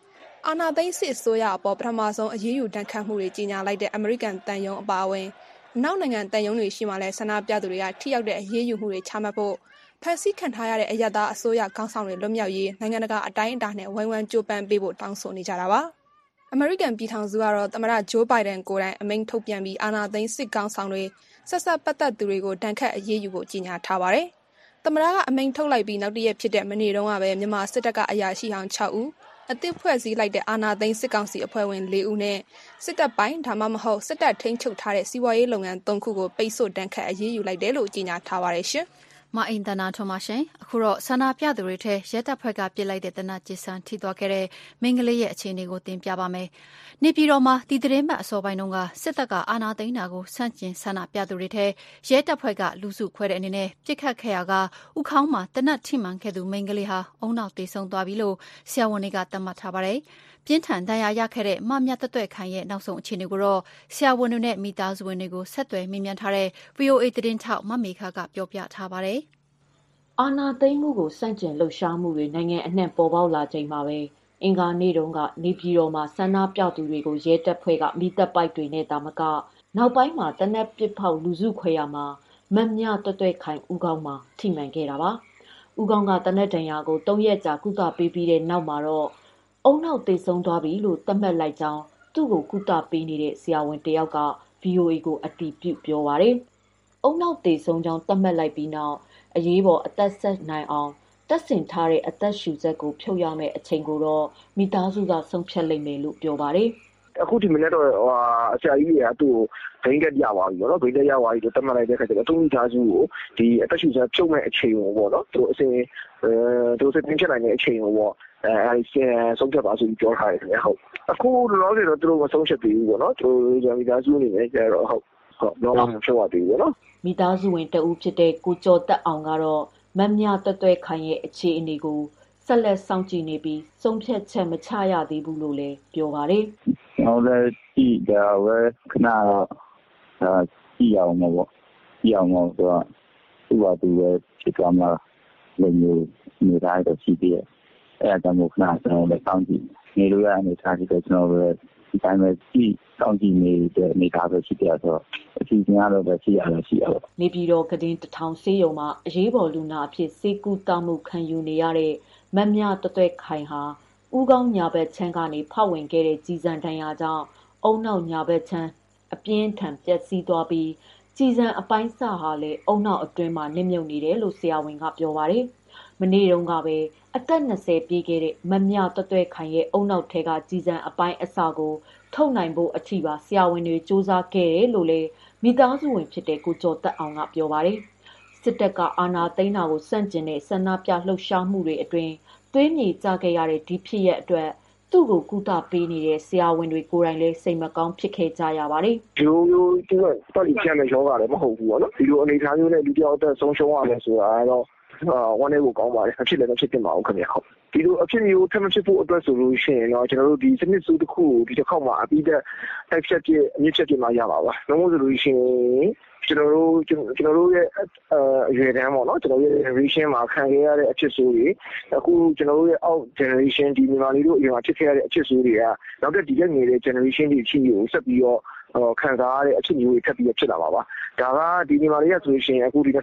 အာဏာသိမ်းစစ်အစိုးရအပေါ်ပထမဆုံးအရေးယူဒဏ်ခတ်မှုတွေကြီးညာလိုက်တဲ့အမေရိကန်တန်ယုံအပါအဝင်အနောက်နိုင်ငံတန်ယုံတွေရှိမှလည်းဆန္ဒပြသူတွေကထိရောက်တဲ့အရေးယူမှုတွေချမှတ်ဖို့ဖန်ဆီးခံထားရတဲ့အရပ်သားအစိုးရခေါင်းဆောင်တွေလွတ်မြောက်ရေးနိုင်ငံတကာအတိုင်းအတာနဲ့ဝိုင်းဝန်းကြိုးပမ်းပေးဖို့တောင်းဆိုနေကြတာပါအမေရိကန်ပြည်ထောင်စုကတော့သမ္မတဂျိုးဘိုင်ဒန်ကိုယ်တိုင်အမိန့်ထုတ်ပြန်ပြီးအာဏာသိမ်းစစ်ကောင်ဆောင်တွေဆက်ဆက်ပတ်သက်သူတွေကိုဒဏ်ခတ်အရေးယူဖို့ကြီးညာထားပါတယ်သမ္မတကအမိန့်ထုတ်လိုက်ပြီးနောက်တရက်ဖြစ်တဲ့မနေ့တုန်းကပဲမြန်မာစစ်တပ်ကအရာရှိဟောင်း6ဦးအသစ်ဖွဲ့စည်းလိုက်တဲ့အာဏာသိမ်းစစ်ကောင်စီအဖွဲ့ဝင်4ဦးနဲ့စစ်တပ်ပိုင်းဒါမှမဟုတ်စစ်တပ်ထိန်းချုပ်ထားတဲ့စီးပွားရေးလုပ်ငန်း3ခုကိုပိတ်ဆို့ဒဏ်ခတ်အရေးယူလိုက်တယ်လို့ကြေညာထားပါတယ်ရှင်မအိမ်တနာထော်မရှင်အခုတော့ဆန္ဒပြသူတွေထဲရဲတပ်ဖွဲ့ကပြစ်လိုက်တဲ့တနက်ကျဆန်ထိသွားခဲ့တဲ့မိန်းကလေးရဲ့အခြေအနေကိုတင်ပြပါမယ်။နေပြည်တော်မှာဒီသတင်းမှတ်အစောပိုင်းတုန်းကစစ်တပ်ကအာဏာသိမ်းတာကိုဆန့်ကျင်ဆန္ဒပြသူတွေထဲရဲတပ်ဖွဲ့ကလူစုခွဲတဲ့အနေနဲ့ပြစ်ခတ်ခဲ့ရကဥခေါင်းမှာတနက်ထိမှန်ခဲ့သူမိန်းကလေးဟာအုံနောက်တေဆုံးသွားပြီလို့ဆရာဝန်တွေကသတ်မှတ်ထားပါတယ်။ပြင်းထန်ဒဏ်ရာရခဲ့တဲ့မမြတ်သွဲ့ခိုင်ရဲ့နောက်ဆုံးအခြေအနေကိုတော့ဆရာဝန်တွေနဲ့မိသားစုဝင်တွေကိုဆက်သွယ်မေးမြန်းထားတဲ့ VOA သတင်းထောက်မမေခကပြောပြထားပါတယ်။အာဏာသိမ်းမှုကိုစန့်ကျင်လှုပ်ရှားမှုတွေနိုင်ငံအနှံ့ပေါ်ပေါက်လာချိန်မှာပဲအင်္ဂါနေ့တုန်းကနေပြည်တော်မှာဆန္ဒပြသူတွေကိုရဲတပ်ဖွဲ့ကမိသက်ပိုက်တွေနဲ့တာမကနောက်ပိုင်းမှာတနက်ပစ်ဖောက်လူစုခွဲရမှာမမြသွဲ့ခိုင်ဦးခေါင်းမှာထိမှန်ခဲ့တာပါဦးခေါင်းကတနက်ဒဏ်ရာကို3ရက်ကြာကုသပေးပြီးတဲ့နောက်မှာတော့အုံနောက်သေဆုံးသွားပြီလို့သတ်မှတ်လိုက်ကြောင်းသူ့ကိုကုသပေးနေတဲ့ဆရာဝန်တယောက်က VOA ကိုအတည်ပြုပြောပါတယ်အုံနောက်သေဆုံးကြောင်းသတ်မှတ်လိုက်ပြီးနောက်အရေးပေါ်အသက်ဆက်နိုင်အောင်တက်ဆင်ထားတဲ့အသက်ရှူစက်ကိုဖြုတ်ရမယ့်အချိန်ကိုတော့မိသားစုကဆုံးဖြတ်လိမ့်မယ်လို့ပြောပါတယ်အခုဒီမနေ့တော့ဆရာကြီးတွေကသူ့ကိုဘိန်းကက်ရပါပြီပေါ့နော်ဘိန်းကက်ရပါပြီလို့သတ်မှတ်လိုက်တဲ့အခါကျတော့သူ့မိသားစုကိုဒီအသက်ရှူစက်ဖြုတ်မဲ့အချိန်ကိုပေါ့နော်သူအစဉ်သူစတင်ချက်နိုင်တဲ့အချိန်ကိုပေါ့အဲဒီဆုံးဖြတ်ပါဆိုပြီးပြောထားတယ်ခင်ဗျဟုတ်အခုလောလောဆယ်တော့သူတို့မဆုံးဖြတ်သေးဘူးပေါ့နော်သူတို့မိသားစုအနေနဲ့ကျတော့ဟုတ်တော့မဖြုတ်ရသေးဘူးပေါ့နော်မိသားစုဝင်တဦးဖြစ်တဲ့ကိုကျော်တက်အောင်ကတော့မမြသွဲ့ခိုင်ရဲ့အခြေအနေကိုဆက်လက်စောင့်ကြည့်နေပြီးဆုံးဖြတ်ချက်မချရသေးဘူးလို့လည်းပြောပါတယ်။ကျွန်တော်လည်းကြည့်ကြပဲခဏတော့ကြည့်အောင်ပေါ့။ကြည့်အောင်ဆိုတော့သူ့ဘာသူပဲဖြစ်သွားမှာလည်းနေတိုင်းတော့ရှိသေးတယ်။အဲဒါကြောင့်ခဏကျွန်တော်လည်းစောင့်ကြည့်နေလို့ရအနေထားပြီးတော့ကျွန်တော်လည်းဒီတိုင်းပဲကြည့်စောင့်ကြည့်နေတဲ့အနေထားပဲရှိတယ်ဆိုတော့အစီအစဉ်ကတော့ပဲရှိရပါနေပြည်တော်ကတင်တထောင်ဆေးရုံမှာအရေးပေါ်လူနာအဖြစ်စေကူတာမှုခံယူနေရတဲ့မမြသွဲ့ခိုင်ဟာဦးခေါင်းညာဘက်ချမ်းကနေဖောက်ဝင်ခဲ့တဲ့ကြီးစံဒဏ်ရာကြောင့်အုံနောက်ညာဘက်ချမ်းအပြင်းထန်ပျက်စီးသွားပြီးကြီးစံအပိုင်းစဟာလည်းအုံနောက်အတွင်းမှာနစ်မြုပ်နေတယ်လို့ဆရာဝန်ကပြောပါတယ်မနေ့တုန်းကပဲအသက်20ပြည့်ခဲ့တဲ့မမြသွဲ့ခိုင်ရဲ့အုံနောက်ထဲကကြီးစံအပိုင်းအစကိုထုတ်နိုင်ဖို့အထိပါဆရာဝန်တွေစူးစမ်းခဲ့တယ်လို့လည်းမိသားစုဝင်ဖြစ်တဲ့ကိုကျော်တက်အောင်ကပြောပါတယ်စစ်တပ်ကအာဏာသိမ်းတာကိုစန့်ကျင်တဲ့ဆန္ဒပြလှုပ်ရှားမှုတွေအတွင်းသွေးမြေကျခဲ့ရတဲ့ဒီဖြစ်ရပ်အတွက်သူ့ကိုကုသပေးနေတဲ့ဆရာဝန်တွေကိုယ်တိုင်လည်းစိတ်မကောင်းဖြစ်ခဲ့ကြရပါတယ်ဒီလိုသူကတော်တော်ကျန်တဲ့ယောဂလည်းမဟုတ်ဘူးပေါ့နော်ဒီလိုအနေအထားမျိုးနဲ့လူတယောက်အသက်ဆုံးရှုံးရမယ်ဆိုတာကတော့ဝမ်းနည်းဖို့ကောင်းပါတယ်အဖြစ်လည်းမဖြစ်သင့်ပါဘူးခင်ဗျာဟုတ်ဒီလိုအဖြစ်မျိုးထပ်မဖြစ်ဖို့အတွက်ဆိုလို့ရှိရင်တော့ကျွန်တော်တို့ဒီစနစ်စုတစ်ခုကိုဒီတစ်ခေါက်မှာအပြီးသက်တိုက်ဖြတ်ပြအမြင့်ချက်ပြမှာရပါပါလုံးဝဆိုလို့ရှိရင်ကျွန်တော်တို့ရဲ့အရွယ်တန်းပေါ့နော်ကျွန်တော်ရဲ့ generation မှာခံခဲ့ရတဲ့အဖြစ်ဆိုးတွေအခုကျွန်တော်တို့ရဲ့အောက် generation ဒီမြန်မာလေးတို့အရင်ကဖြစ်ခဲ့ရတဲ့အဖြစ်ဆိုးတွေကနောက်တဲ့ဒီရက်ငယ်တဲ့ generation တွေရှိကိုဆက်ပြီးတော့ခံစားရတဲ့အဖြစ်မျိုးတွေထပ်ပြီးဖြစ်လာပါပါဒါကဒီမြန်မာလေးရဆိုလို့ရှိရင်အခုဒီ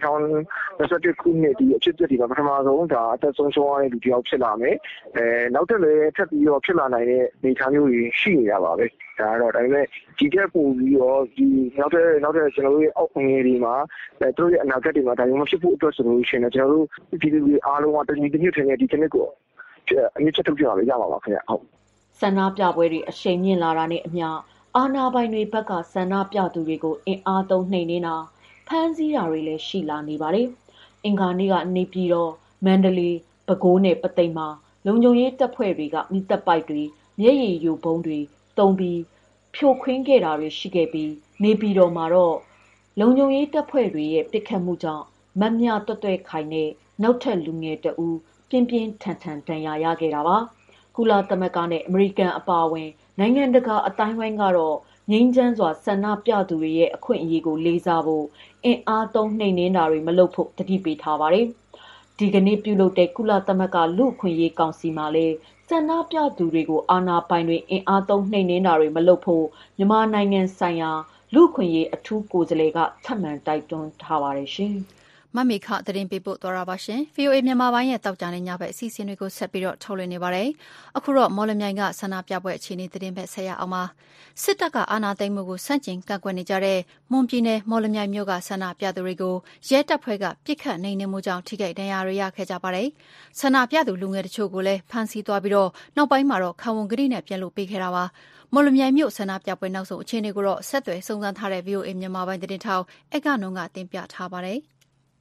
2021ခုနှစ်ဒီအဖြစ်တွေမှာပထမဆုံးဒါအသက်ဆုံးရှုံးရတဲ့လူတယောက်ဖြစ်လာမယ်နောက်ထပ်လည်းထပ်ပြီးတော့ဖြစ်လာနိုင်တဲ့အနေအထားမျိုးတွေရှိနေရပါပဲဒါကတော့ဒါပေမဲ့ဒီတက်ပို့ပြီးတော့ဒီနောက်ထပ်ကျွန်တော်တို့ရဲ့အောက်ငယ်တွေမှာသူတို့ရဲ့အနာဂတ်တွေမှာဒါမျိုးမဖြစ်ဖို့အတွက်ဆိုလို့ရှိရင်ကျွန်တော်တို့ဒီလူတွေအားလုံးကတနည်းတစ်မျိုးထင်တဲ့ဒီကနေ့ကိုအမြင့်ချက်ထုတ်ပြရပါပါခင်ဗျဟုတ်ဆန္ဒပြပွဲတွေအရှိန်မြင့်လာတာနဲ့အမျှအာဏာပိုင်တွေဘက်ကဆန္ဒပြသူတွေကိုအင်အားသုံးနှိမ်နင်းတာဖမ်းဆီးတာတွေလည်းရှိလာနေပါတယ်အင်္ဂါနေ့ကနေပြည်တော်မန္တလေးပဲခူးနဲ့ပသိမ်မှာလုံခြုံရေးတပ်ဖွဲ့တွေကမိသက်ပိုက်တွေမျက်ရည်ယိုဘုံတွေတုံးပြီးဖြိုခွင်းခဲ့တာတွေရှိခဲ့ပြီးနေပြည်တော်မှာတော့လုံခြုံရေးတပ်ဖွဲ့တွေရဲ့ပစ်ခတ်မှုကြောင့်မမြသွဲ့ခိုင်နဲ့နောက်ထပ်လူငယ်တဦးပြင်းပြင်းထန်ထန်ဒဏ်ရာရခဲ့တာပါကုလသမဂ္ဂနဲ့အမေရိကန်အပါအဝင်နိုင်ငံတကာအတိုင်းဝိုင်းကတော့ငြိမ်းချမ်းစွာဆန္ဒပြသူတွေရဲ့အခွင့်အရေးကိုလေးစားဖို့အင်အားသုံးနှိမ်နင်းတာတွေမလုပ်ဖို့တတိပေးထားပါတယ်ဒီကနေ့ပြုလုပ်တဲ့ကုလသမဂ္ဂလူ့အခွင့်အရေးကောင်စီမှာလည်းစန္ဒပြသူတွေကိုအာဏာပိုင်တွေအင်အားသုံးနှိမ်နင်းတာတွေမလုပ်ဖို့မြန်မာနိုင်ငံဆိုင်ရာလူ့အခွင့်အရေးအထူးကိုယ်စားလှယ်ကထပ်မံတိုက်တွန်းထားပါတယ်ရှင်။မမေခသတင်းပေးပို့သွားတာပါရှင်။ VOA မြန်မာပိုင်းရဲ့တောက်ကြတဲ့ညဘက်အစီအစဉ်တွေကိုဆက်ပြီးတော့ထုတ်လွှင့်နေပါတယ်။အခုတော့မော်လမြိုင်ကဆန္ဒပြပွဲအခြေအနေသတင်းဘက်ဆက်ရအောင်ပါ။စစ်တပ်ကအာဏာသိမ်းမှုကိုဆန့်ကျင်ကန့်ကွက်နေကြတဲ့မွန်ပြည်နယ်မော်လမြိုင်မြို့ကဆန္ဒပြသူတွေကိုရဲတပ်ဖွဲ့ကပစ်ခတ်နှိမ်နင်းမှုကြောင့်ထိခိုက်ဒဏ်ရာတွေရခဲ့ကြပါတယ်။ဆန္ဒပြသူလူငယ်တချို့ကိုလည်းဖမ်းဆီးသွားပြီးတော့နောက်ပိုင်းမှာတော့ခံဝန်ကတိနဲ့ပြန်လို့ပေးခဲ့တာပါ။မော်လမြိုင်မြို့ဆန္ဒပြပွဲနောက်ဆုံးအခြေအနေကိုတော့ဆက်သွယ်စုံစမ်းထားတဲ့ VOA မြန်မာပိုင်းသတင်းထောက်အက်ကနုံကတင်ပြထားပါတယ်။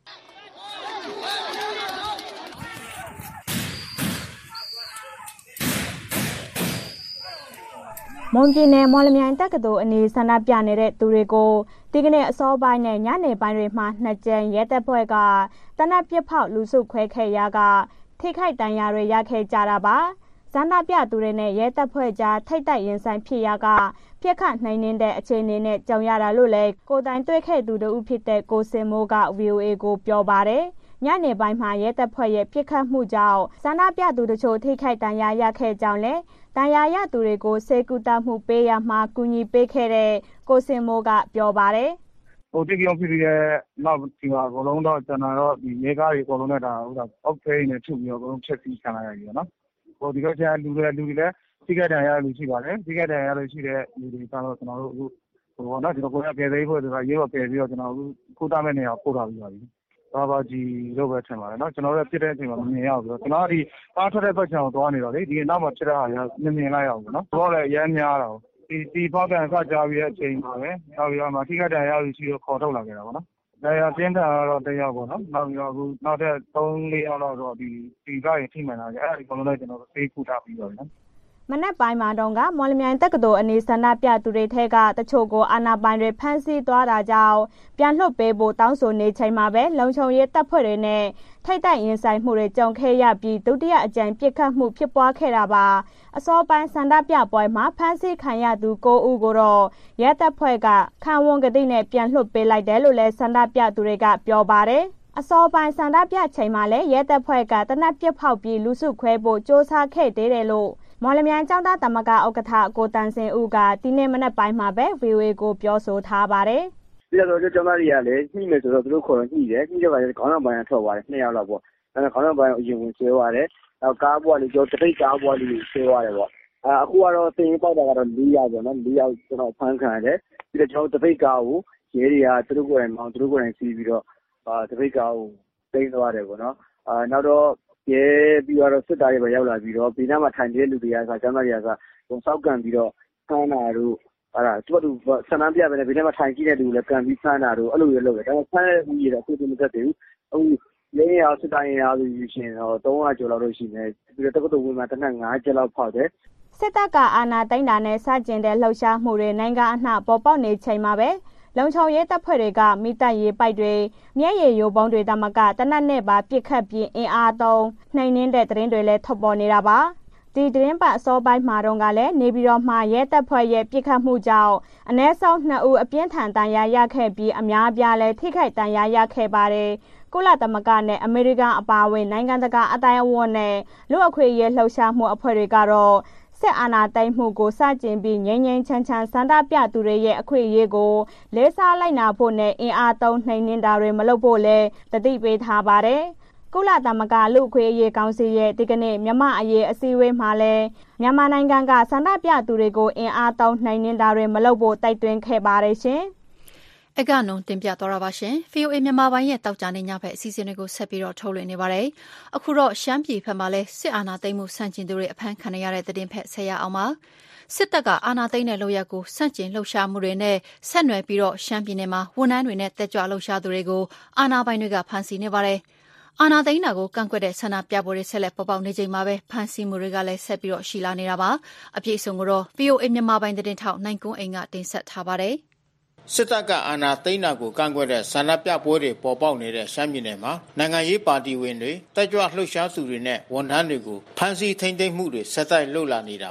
မွန်ပြည်နယ်မော်လမြိုင်တက္ကသိုလ်အနီးဆန္ဒပြနေတဲ့သူတွေကိုဒီကနေ့အစောပိုင်းနဲ့ညနေပိုင်းတွေမှာနှစ်ကြိမ်ရဲတပ်ဖွဲ့ကတနက်ပစ်ဖောက်လူစုခွဲခဲ့ရာကထိခိုက်ဒဏ်ရာတွေရခဲ့ကြတာပါဆန္ဒပြသူတွေနဲ့ရဲတပ်ဖွဲ့ကြားထိတ်တိုက်ရင်ဆိုင်ဖြစ်ရာကပြစ်ခတ်နှိမ်နင်းတဲ့အခြေအနေနဲ့ကြုံရတာလို့လည်းကိုတိုင်တွေ့ခဲ့သူတို့ဖြစ်တဲ့ကိုစင်မိုးက VOA ကိုပြောပါတယ်ညနေပိုင်းမှာရဲတပ်ဖွဲ့ရဲ့ပြစ်ခတ်မှုကြောင့်ဆန္ဒပြသူတို့ချို့ထိခိုက်ဒဏ်ရာရခဲ့ကြောင်းလည်းဒဏ်ရာရသူတွေကိုစေကူတာမှုပေးရမှာကူညီပေးခဲ့တဲ့ကိုစင်မိုးကပြောပါတယ်တိကျအောင်ဖြစ်ပြီးတဲ့နောက်ဒီမှာအကုန်လုံးတော့ကျွန်တော်တော့ဒီရဲကားတွေအကုန်လုံးနဲ့ဒါအောက်ဖေးနေထုတ်ပြီးတော့အကုန်လုံးချက်စီခံလိုက်ရတယ်နော်ဒီကကျလူတွေလည်းထိခိုက်ဒဏ်ရာရလူရှိပါတယ်ထိခိုက်ဒဏ်ရာရလူရှိတဲ့လူတွေကတော့ကျွန်တော်တို့အခုနော်ဒီတော့ကိုယ်ကပြည်သေးဖို့ဆိုတာရေးတော့ပြည်ပြီးတော့ကျွန်တော်အခုခိုးတာမဲ့နေရာပို့ထားပြီးပါပြီဘာကြီးလို့ပဲထင်ပါတယ်နော်ကျွန်တော်တို့ဖြစ်တဲ့အချိန်မှာမမြင်ရဘူးဆိုတော့ကျွန်တော်ဒီကားထွက်တဲ့ဘက်ခြမ်းကိုသွားနေတော့လေဒီနောက်မှာဖြစ်တဲ့ဟာကမြင်လိုက်အောင်ပေါ့နော်တော့လည်းအရမ်းများတာဒီဖောက်ကန်ကကြားပြီးတဲ့အချိန်မှာပဲနောက်ပြီးတော့မှထိခိုက်ဒဏ်ရာရရှိတော့ခေါ်ထုတ်လာခဲ့တာပေါ့နော်ဒဏ်ရာပြင်းထန်တော့တစ်ယောက်ပေါ့နော်နောက်ပြီးတော့အခုနောက်ထပ် 3-4 ယောက်တော့ဒီကားရင်ထိမှန်လာတယ်အဲ့ဒီကောင်လုံးလည်းကျွန်တော်တို့သိကူထားပြီးတော့နော်မနက်ပိုင်းမှာတော့မော်လမြိုင်တက္ကသိုလ်အနီးဆန္ဒပြသူတွေထဲကတချို့ကိုအာဏာပိုင်တွေဖမ်းဆီးသွားတာကြောင့်ပြန်လွှတ်ပေးဖို့တောင်းဆိုနေချိန်မှာပဲလုံခြုံရေးတပ်ဖွဲ့တွေနဲ့ထိတ်တိုက်ရင်ဆိုင်မှုတွေကြုံခဲ့ရပြီးဒုတိယအကြိမ်ပြစ်ခတ်မှုဖြစ်ပွားခဲ့တာပါအစောပိုင်းဆန္ဒပြပွဲမှာဖမ်းဆီးခံရသူ9ဦးကိုတော့ရဲတပ်ဖွဲ့ကခံဝန်ကတိနဲ့ပြန်လွှတ်ပေးလိုက်တယ်လို့လည်းဆန္ဒပြသူတွေကပြောပါတယ်အစောပိုင်းဆန္ဒပြချိန်မှာလည်းရဲတပ်ဖွဲ့ကတနက်ပစ်ဖောက်ပြီးလူစုခွဲဖို့စ조사ခဲ့သေးတယ်လို့မော်လမြိုင်ကျောင်းသားသမဂ္ဂဥက္ကဋ္ဌကိုတန်စင်ဦးကဒီနေ့မနက်ပိုင်းမှာပဲ VOA ကိုပြောဆိုထားပါတယ်။ပြီးတော့ကျောင်းသားတွေကလည်းညှိမယ်ဆိုတော့သူတို့ခေါ်တော့ညှိတယ်။ညှိတဲ့အခါကျခေါင်းဆောင်ပိုင်းကထွက်သွားတယ်2ယောက်လောက်ပေါ့။ဒါပေမဲ့ခေါင်းဆောင်ပိုင်းအရင်ဝင်ဆွဲသွားတယ်။နောက်ကားပေါ်လေးတပိတ်ကားပေါ်လေးဆွဲသွားတယ်ပေါ့။အခုကတော့တင်ပေါက်တာကတော့4ယောက်ပေါ့နော်။4ယောက်ကျွန်တော်ဖမ်းခံရတယ်။ပြီးတော့ကျွန်တော်တပိတ်ကားကိုရဲတွေကသူတို့ကိုယ်တိုင်မောင်းသူတို့ကိုယ်တိုင်စီးပြီးတော့တပိတ်ကားကိုသိမ်းသွားတယ်ပေါ့နော်။နောက်တော့ရဲပြီးတော့စစ်သားတွေပဲရောက်လာပြီးတော့ပြည်နာမှာထိုင်နေတဲ့လူတွေကကျောင်းသားတွေကစောက်ကန်ပြီးတော့ဖမ်းတာတို့သူတို့ဆန္ဒပြပဲနဲ့ပြည်နာမှာထိုင်ကြည့်တဲ့လူတွေလည်းကန်ပြီးဖမ်းတာတို့အဲ့လိုတွေလုပ်တယ်ဒါပေမဲ့ဖမ်းတဲ့လူတွေတော့အခုမတက်သေးဘူးအခုရဲရစစ်သားရဆိုရှင်တော့300ကျော်လောက်ရှိနေပြီးတော့တက္ကသိုလ်ဝင်မှာတနက်5ချက်လောက်ဖောက်တယ်စစ်တပ်ကအာဏာသိမ်းတာနဲ့စတင်တဲ့လှုပ်ရှားမှုတွေနိုင်ငံအနှံ့ပေါ်ပေါက်နေချိန်မှာပဲလုံခြုံရေးတပ်ဖွဲ့တွေကမိတပ်ရေးပိုက်တွေမျက်ရည်ယိုပုံတွေတမကတနက်နဲ့ပါပြစ်ခတ်ပြီးအင်အားသုံးနှိမ်နင်းတဲ့သတင်းတွေလည်းထွက်ပေါ်နေတာပါဒီသတင်းပတ်အစောပိုင်းမှာတော့ကလည်းနေပြည်တော်မှာရဲတပ်ဖွဲ့ရဲ့ပြစ်ခတ်မှုကြောင့်အ ਨੇ ဆုံး2ဦးအပြင်းထန်ဒဏ်ရာရခဲ့ပြီးအများအပြားလည်းထိခိုက်ဒဏ်ရာရခဲ့ပါတယ်ကုလသမဂ္ဂနဲ့အမေရိကန်အပါအဝင်နိုင်ငံတကာအတိုင်းအဝန်နဲ့လူ့အခွင့်အရေးလှုပ်ရှားမှုအဖွဲ့တွေကတော့စစ်အာဏာသိမ်းမှုကိုစတင်ပြီးငြိမ်းငြိမ်းချမ်းချမ်းဆန္ဒပြသူတွေရဲ့အခွင့်အရေးကိုလေးစားလိုက်နာဖို့နဲ့အင်အားသုံးနှိမ်နင်းတာတွေမလုပ်ဖို့လည်းတတိပေးထားပါတယ်။ကုလသမဂ္ဂလူ့အခွင့်အရေးကောင်စီရဲ့ဒီကနေ့မြန်မာအရေးအစည်းအဝေးမှာလည်းမြန်မာနိုင်ငံကဆန္ဒပြသူတွေကိုအင်အားသုံးနှိမ်နင်းတာတွေမလုပ်ဖို့တိုက်တွန်းခဲ့ပါတယ်ရှင်။အကနုံတင်ပြသွားတာပါရှင် VOA မြန်မာပိုင်းရဲ့တောက်ကြနေညဘက်အစီအစဉ်တွေကိုဆက်ပြီးတော့ထုတ်လွှင့်နေပါတယ်အခုတော့ရှမ်းပြည်ဘက်မှာလည်းစစ်အာဏာသိမ်းမှုဆန့်ကျင်သူတွေအဖမ်းခံရတဲ့သတင်းဖက်ဆက်ရအောင်ပါစစ်တပ်ကအာဏာသိမ်းတဲ့လုပ်ရက်ကိုဆန့်ကျင်လှုပ်ရှားမှုတွေနဲ့ဆက်နွယ်ပြီးတော့ရှမ်းပြည်နယ်မှာဝန်ထမ်းတွေနဲ့တက်ကြွလှုပ်ရှားသူတွေကိုအာဏာပိုင်တွေကဖမ်းဆီးနေပါတယ်အာဏာသိမ်းတာကိုကန့်ကွက်တဲ့ဆန္ဒပြပွဲတွေဆက်လက်ပေါ်ပေါက်နေချိန်မှာပဲဖမ်းဆီးမှုတွေကလည်းဆက်ပြီးတော့ရှိလာနေတာပါအပြည့်အစုံကိုတော့ VOA မြန်မာပိုင်းသတင်းထောက်နိုင်ကွန်းအိမ်ကတင်ဆက်ထားပါတယ်စစ်တပ်ကအာဏာသိမ်းတာကိုကန့်ကွက်တဲ့ဆန္ဒပြပွဲတွေပေါ်ပေါက်နေတဲ့ရှမ်းပြည်နယ်မှာနိုင်ငံရေးပါတီဝင်တွေတက်ကြွလှုပ်ရှားသူတွေနဲ့ဝန်ထမ်းတွေကိုဖမ်းဆီးထိန်းသိမ်းမှုတွေဆက်တိုက်လုပ်လာနေတာပါ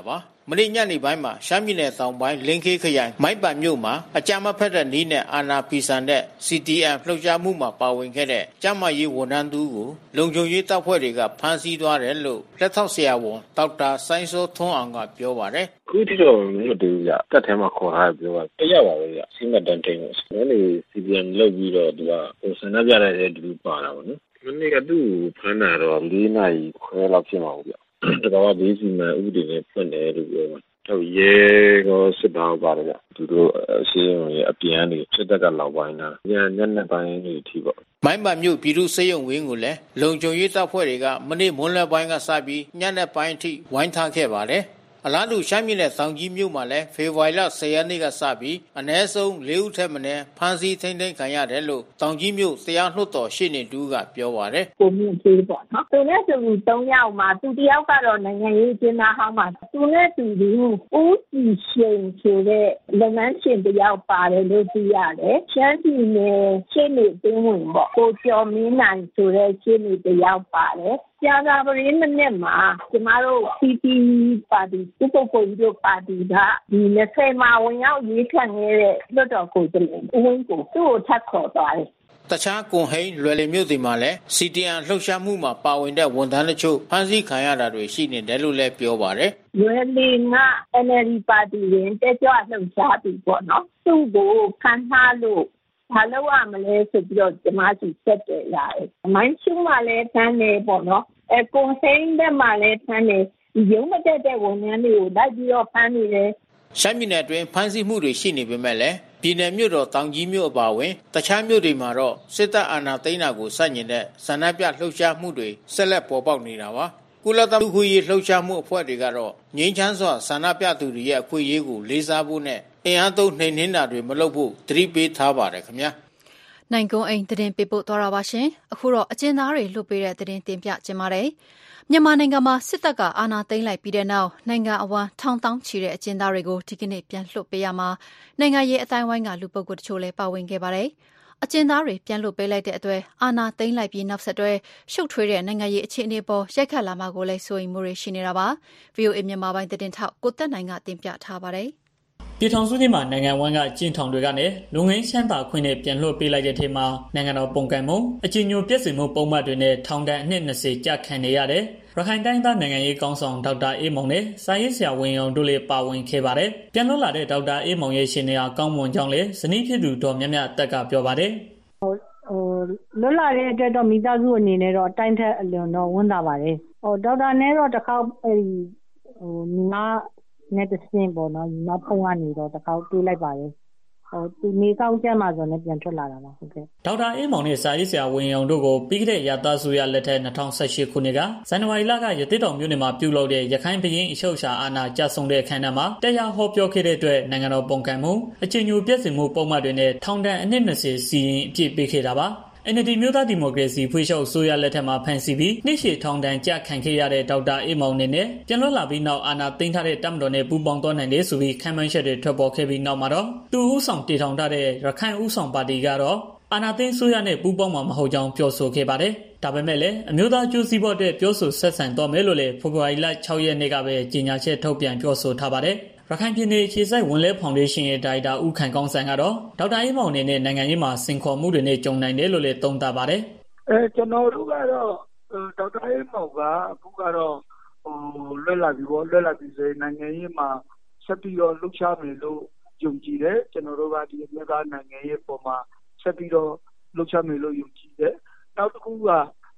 မနေ့ညနေပိုင်းမှာရှမ်းပြည်နယ်တောင်ပိုင်းလင်းခေးခရိုင်မိုင်းပန်မြို့မှာအကြမ်းမဖက်တဲ့နည်းနဲ့အာဏာဖီဆန်တဲ့ CDM လှုပ်ရှားမှုမှာပါဝင်ခဲ့တဲ့ကျန်းမာရေးဝန်ထမ်းသူကိုလုံခြုံရေးတပ်ဖွဲ့တွေကဖမ်းဆီးသွားတယ်လို့လက်ထောက်ဆရာဝန်ဒေါက်တာဆိုင်းစောထွန်းအောင်ကပြောပါတယ်။ခုထိတော့မလွတ်သေးဘူးဗျ။တပ်ထဲမှာခေါ်ထားပြောတာတရပါပဲဗျ။စီမံတန်တိန်လို့။နည်း CDM လုပ်ပြီးတော့သူကဆန္ဒပြတဲ့တူပါတာပေါ့နော်။မနေ့ကသူ့ဖမ်းတာတော့4 နာရီခွဲလောက်ဖြစ်မှာပေါ့ဗျ။တဘာဝဘေးစီမံဥပဒေနဲ့ဖွင့်တယ်လို့ပြောတာ။တော့ရဲကောစစ်သားပါတယ်ဗျ။သူတို့အရှင်းရဲ့အပြန်နေစစ်တပ်ကလောက်ပိုင်းတာ။ညနေပိုင်းနေထိပေါ့။မိုင်းပန်မြို့ပြည်သူ့စေယုံဝင်းကိုလည်းလုံခြုံရေးတပ်ဖွဲ့တွေကမနေ့မွန်းလယ်ပိုင်းကစပြီးညနေပိုင်းထိဝိုင်းထားခဲ့ပါတယ်။အလားတူရှမ်းပြည်နယ်တောင်ကြီးမြို့မှာလည်းဖေဖော်ဝါရီလ10ရက်နေ့ကစပြီးအနည်းဆုံး4ဦးထက်မနည်းဖမ်းဆီးထိန်းသိမ်းခံရတယ်လို့တောင်ကြီးမြို့တရားလွှတ်တော်ရှေ့နေတူကပြောပါတယ်။ကိုမြင့်သေးပေါ့နော်။သူနဲ့သူ3ယောက်မှာသူတယောက်ကတော့နိုင်ငံရေးကျင်းသားဟောင်းမှာသူနဲ့သူဦးကြည်ရှင်ဆိုတဲ့လုပ်ငန်းရှင်တယောက်ပါတယ်လို့သိရတယ်။ရှမ်းပြည်နယ်ရှေ့နေတင်းဝင်ပေါ့။ကိုကျော်မင်းနိုင်ဆိုတဲ့ရှေ့နေတယောက်ပါတယ်။ကြာသာပရင်းမနေ့မှာကျမတို့ PP ပါတီဥပပုံတို့ပါတီကဒီ20မှာဝင်ရောက်ရေးခံခဲ့တဲ့လွှတ်တော်ကိုယ်စားလှယ်ဦးဝင်းကိုသူ့ကိုထပ်ခေါ်သွားတယ်တခြားကွန်ဟိန်းလွယ်လင်မြို့တွေမှာလည်း CDM လှုပ်ရှားမှုမှာပါဝင်တဲ့ဝန်ထမ်းတချို့ဖမ်းဆီးခံရတာတွေရှိနေတယ်လို့လည်းပြောပါတယ်။လွယ်လင်က NLD ပါတီဝင်တက်ကြွလှုပ်ရှားသူပေါ့နော်။သူ့ကိုဖမ်းထားလို့ဘာလို့ရမလဲဆိုပြီးတော့ကျမရှိဆက်တယ်ရတယ်။မိုင်းရှုံးမှလည်းဖမ်းနေပေါ့နော်။ကွန်ဟိန်းတဲ့မှလည်းဖမ်းနေရုံးမတက်တဲ့ဝန်ထမ်းတွေကိုလိုက်ပြီးတော့ဖမ်းနေတယ်။ရှမ်းပြည်နယ်အတွင်းဖမ်းဆီးမှုတွေရှိနေပေမဲ့လည်းပြည်နယ်မြို့တော်တောင်ကြီးမြို့အပါအဝင်တခြားမြို့တွေမှာတော့စစ်တပ်အာဏာသိမ်းတာကိုဆန့်ကျင်တဲ့ဆန္ဒပြလှုပ်ရှားမှုတွေဆက်လက်ပေါ်ပေါက်နေတာပါ။ကုလသမဂ္ဂရေးလှုပ်ရှားမှုအဖွဲ့တွေကတော့ငြိမ်းချမ်းစွာဆန္ဒပြသူတွေရဲ့အခွင့်အရေးကိုလေးစားဖို့နဲ့အင်အားသုံးနှိမ်နင်းတာတွေမလုပ်ဖို့သတိပေးထားပါတယ်ခင်ဗျာ။နိုင်ကုန်းအိမ်သတင်းပေးပို့သွားတာပါရှင်။အခုတော့အကျဉ်းသားတွေလွတ်ပေးတဲ့သတင်းတင်ပြခြင်းပါတယ်။မြန်မာနိုင်ငံမှာစစ်တပ်ကအာဏာသိမ်းလိုက်ပြီးတဲ့နောက်နိုင်ငံအဝန်းထောင်တောင်းချီတဲ့အကျဉ်းသားတွေကိုဒီကနေ့ပြန်လွှတ်ပေးရမှာနိုင်ငံရေးအတိုင်းဝိုင်းကလူပုဂ္ဂိုလ်တချို့လည်းပါဝင်ခဲ့ပါတယ်။အကျဉ်းသားတွေပြန်လွှတ်ပေးလိုက်တဲ့အတွက်အာဏာသိမ်းလိုက်ပြီးနောက်ဆက်တွဲရှုပ်ထွေးတဲ့နိုင်ငံရေးအခြေအနေပေါ်ရိုက်ခတ်လာမှာကိုလည်းစိုးရိမ်မှုတွေရှိနေတာပါ။ VOA မြန်မာပိုင်းသတင်းထောက်ကိုသက်နိုင်ကတင်ပြထားပါတယ်။ပြည်ထောင်စုနေ့မှာနိုင်ငံဝန်ကကျင်းထောင်တွေကနေလူငင်းချမ်းသာခွင့်နဲ့ပြန်လွှတ်ပေးလိုက်တဲ့ထဲမှာနိုင်ငံတော်ပုံကန်မှုအကြည်ညိုပြည့်စုံမှုပုံမှန်တွေနဲ့ထောင်ဒဏ်အနှစ်20ကြာခံနေရတယ်။ရခိုင်တိုင်းသားနိုင်ငံရေးကောင်းဆောင်ဒေါက်တာအေးမောင်နဲ့စာရေးဆရာဝင်းအောင်တို့လည်းပါဝင်ခဲ့ပါတယ်။ပြန်လွှတ်လာတဲ့ဒေါက်တာအေးမောင်ရဲ့ရှင်နေရာကောင်းမွန်ကြောင်းလည်းဇနီးဖြစ်သူတော်မြတ်မြတ်တက်ကပြောပါတယ်။လွတ်လာတဲ့အတွက်တော့မိသားစုအနေနဲ့တော့အတိုင်းထက်အလွန်တော့ဝမ်းသာပါတယ်။ဒေါက်တာနဲ့တော့တစ်ခေါက်နားနဲ့တဆင်းပေါ့နော်နောက်ဖုန်းကနေတော့တစ်ခေါက်တွေးလိုက်ပါတယ်သူနေကောင်းကျမ်းမှာဆိုလည်းပြန်ထွက်လာတာပါဟုတ်ကဲ့ဒေါက်တာအေးမောင်နဲ့စာရေးဆရာဝင်းအောင်တို့ကိုပြီးခဲ့တဲ့ရသစုရလက်ထက်2018ခုနှစ်ကဇန်နဝါရီလကရသေ့တောင်မြို့နယ်မှာပြုလုပ်တဲ့ရခိုင်ဘုရင်အရှုပ်ရှာအာဏာကျဆုံးတဲ့အခမ်းအနားမှာတရားဟောပြောခဲ့တဲ့အတွက်နိုင်ငံတော်ပုံကန်မှုအကြည်ညိုပြည့်စုံမှုပုံမှန်တွေနဲ့ထောင်ဒဏ်အနှစ်20စီရင်အပြည့်ပေးခဲ့တာပါNLD မျိုးသားဒီမိုကရေစီဖွဲ့ချုပ်အစိုးရလက်ထက်မှာဖမ်းဆီးပြီးနှိရှေထောင်ဒဏ်ကြခံခဲ့ရတဲ့ဒေါက်တာအေးမောင်နဲ့ပြန်လွတ်လာပြီးနောက်အာဏာသိမ်းထားတဲ့တပ်မတော်နဲ့ပူးပေါင်းသွားနိုင်တယ်ဆိုပြီးခံမှန်းချက်တွေထွက်ပေါ်ခဲ့ပြီးနောက်မှာတော့သူဦးဆောင်တည်ထောင်ထားတဲ့ရခိုင်ဦးဆောင်ပါတီကတော့အာဏာသိမ်းအစိုးရနဲ့ပူးပေါင်းမှာမဟုတ်ကြောင်းပြောဆိုခဲ့ပါတယ်။ဒါပေမဲ့လည်းအမျိုးသားကျိုးစီးပွားအတွက်ပြောဆိုဆက်ဆံသွားမယ်လို့လည်းဖေဖော်ဝါရီလ6ရက်နေ့ကပဲကြေညာချက်ထုတ်ပြန်ပြောဆိုထားပါတယ်။ရခိုင်ပြည်နယ်ခြေဆိုင်ဝန်လဲဖောင်ဒေးရှင်းရဲ့ဒါရိုက်တာဦးခိုင်ကောင်းဆန်ကတော့ဒေါက်တာအေးမောင်နဲ့နိုင်ငံရေးမှာစင်ခေါ်မှုတွေနဲ့ကြုံနိုင်တယ်လို့လည်းသုံးသပ်ပါတယ်ကျွန်တော်တို့ကတော့ဒေါက်တာအေးမောင်ကအခုကတော့လွတ်လာပြီပေါ့လွတ်လာပြီဆိုရင်နိုင်ငံရေးမှာဆက်ပြီးတော့လှုပ်ရှားမယ်လို့ယုံကြည်တယ်ကျွန်တော်တို့ကဒီအမျိုးသားနိုင်ငံရေးပေါ်မှာဆက်ပြီးတော့လှုပ်ရှားမယ်လို့ယုံကြည်တယ်နောက်တစ်ခုက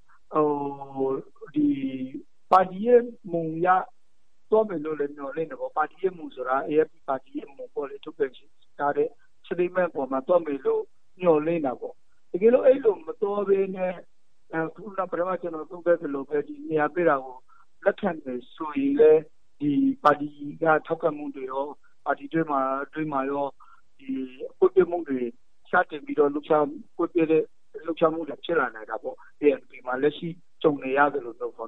ဒီပါတီရဲ့မုံရတော့မယ်လို့လည်းမျှော်လင့်တယ်ပေါ့ပါတီရဲ့မူဆိုတာ AFP ပါတီရဲ့မူပေါ်လေထုတ်ပြန်တာတဲ့ statement ပေါ်မှာတော့မယ်လို့မျှော်လင့်တာပေါ့တကယ်လို့အဲ့လိုမတော်ဘဲနဲ့ခုနကပထမကျွန်တော်သုံးခဲ့သလိုပဲဒီနေရာပေးတာကိုလက်ခံတယ်ဆိုရင်လည်းဒီပါတီကထောက်ခံမှုတွေရောပါတီတွေမှာရောဒီပုတ်ပြမှုတွေစတင်ပြီးတော့လှုပ်ရှားပုတ်ပြတဲ့လှုပ်ရှားမှုတွေဖြစ်လာနေတာပေါ့ AFP မှာလက်ရှိကြုံနေရတယ်လို့ပြောပေါ့နော်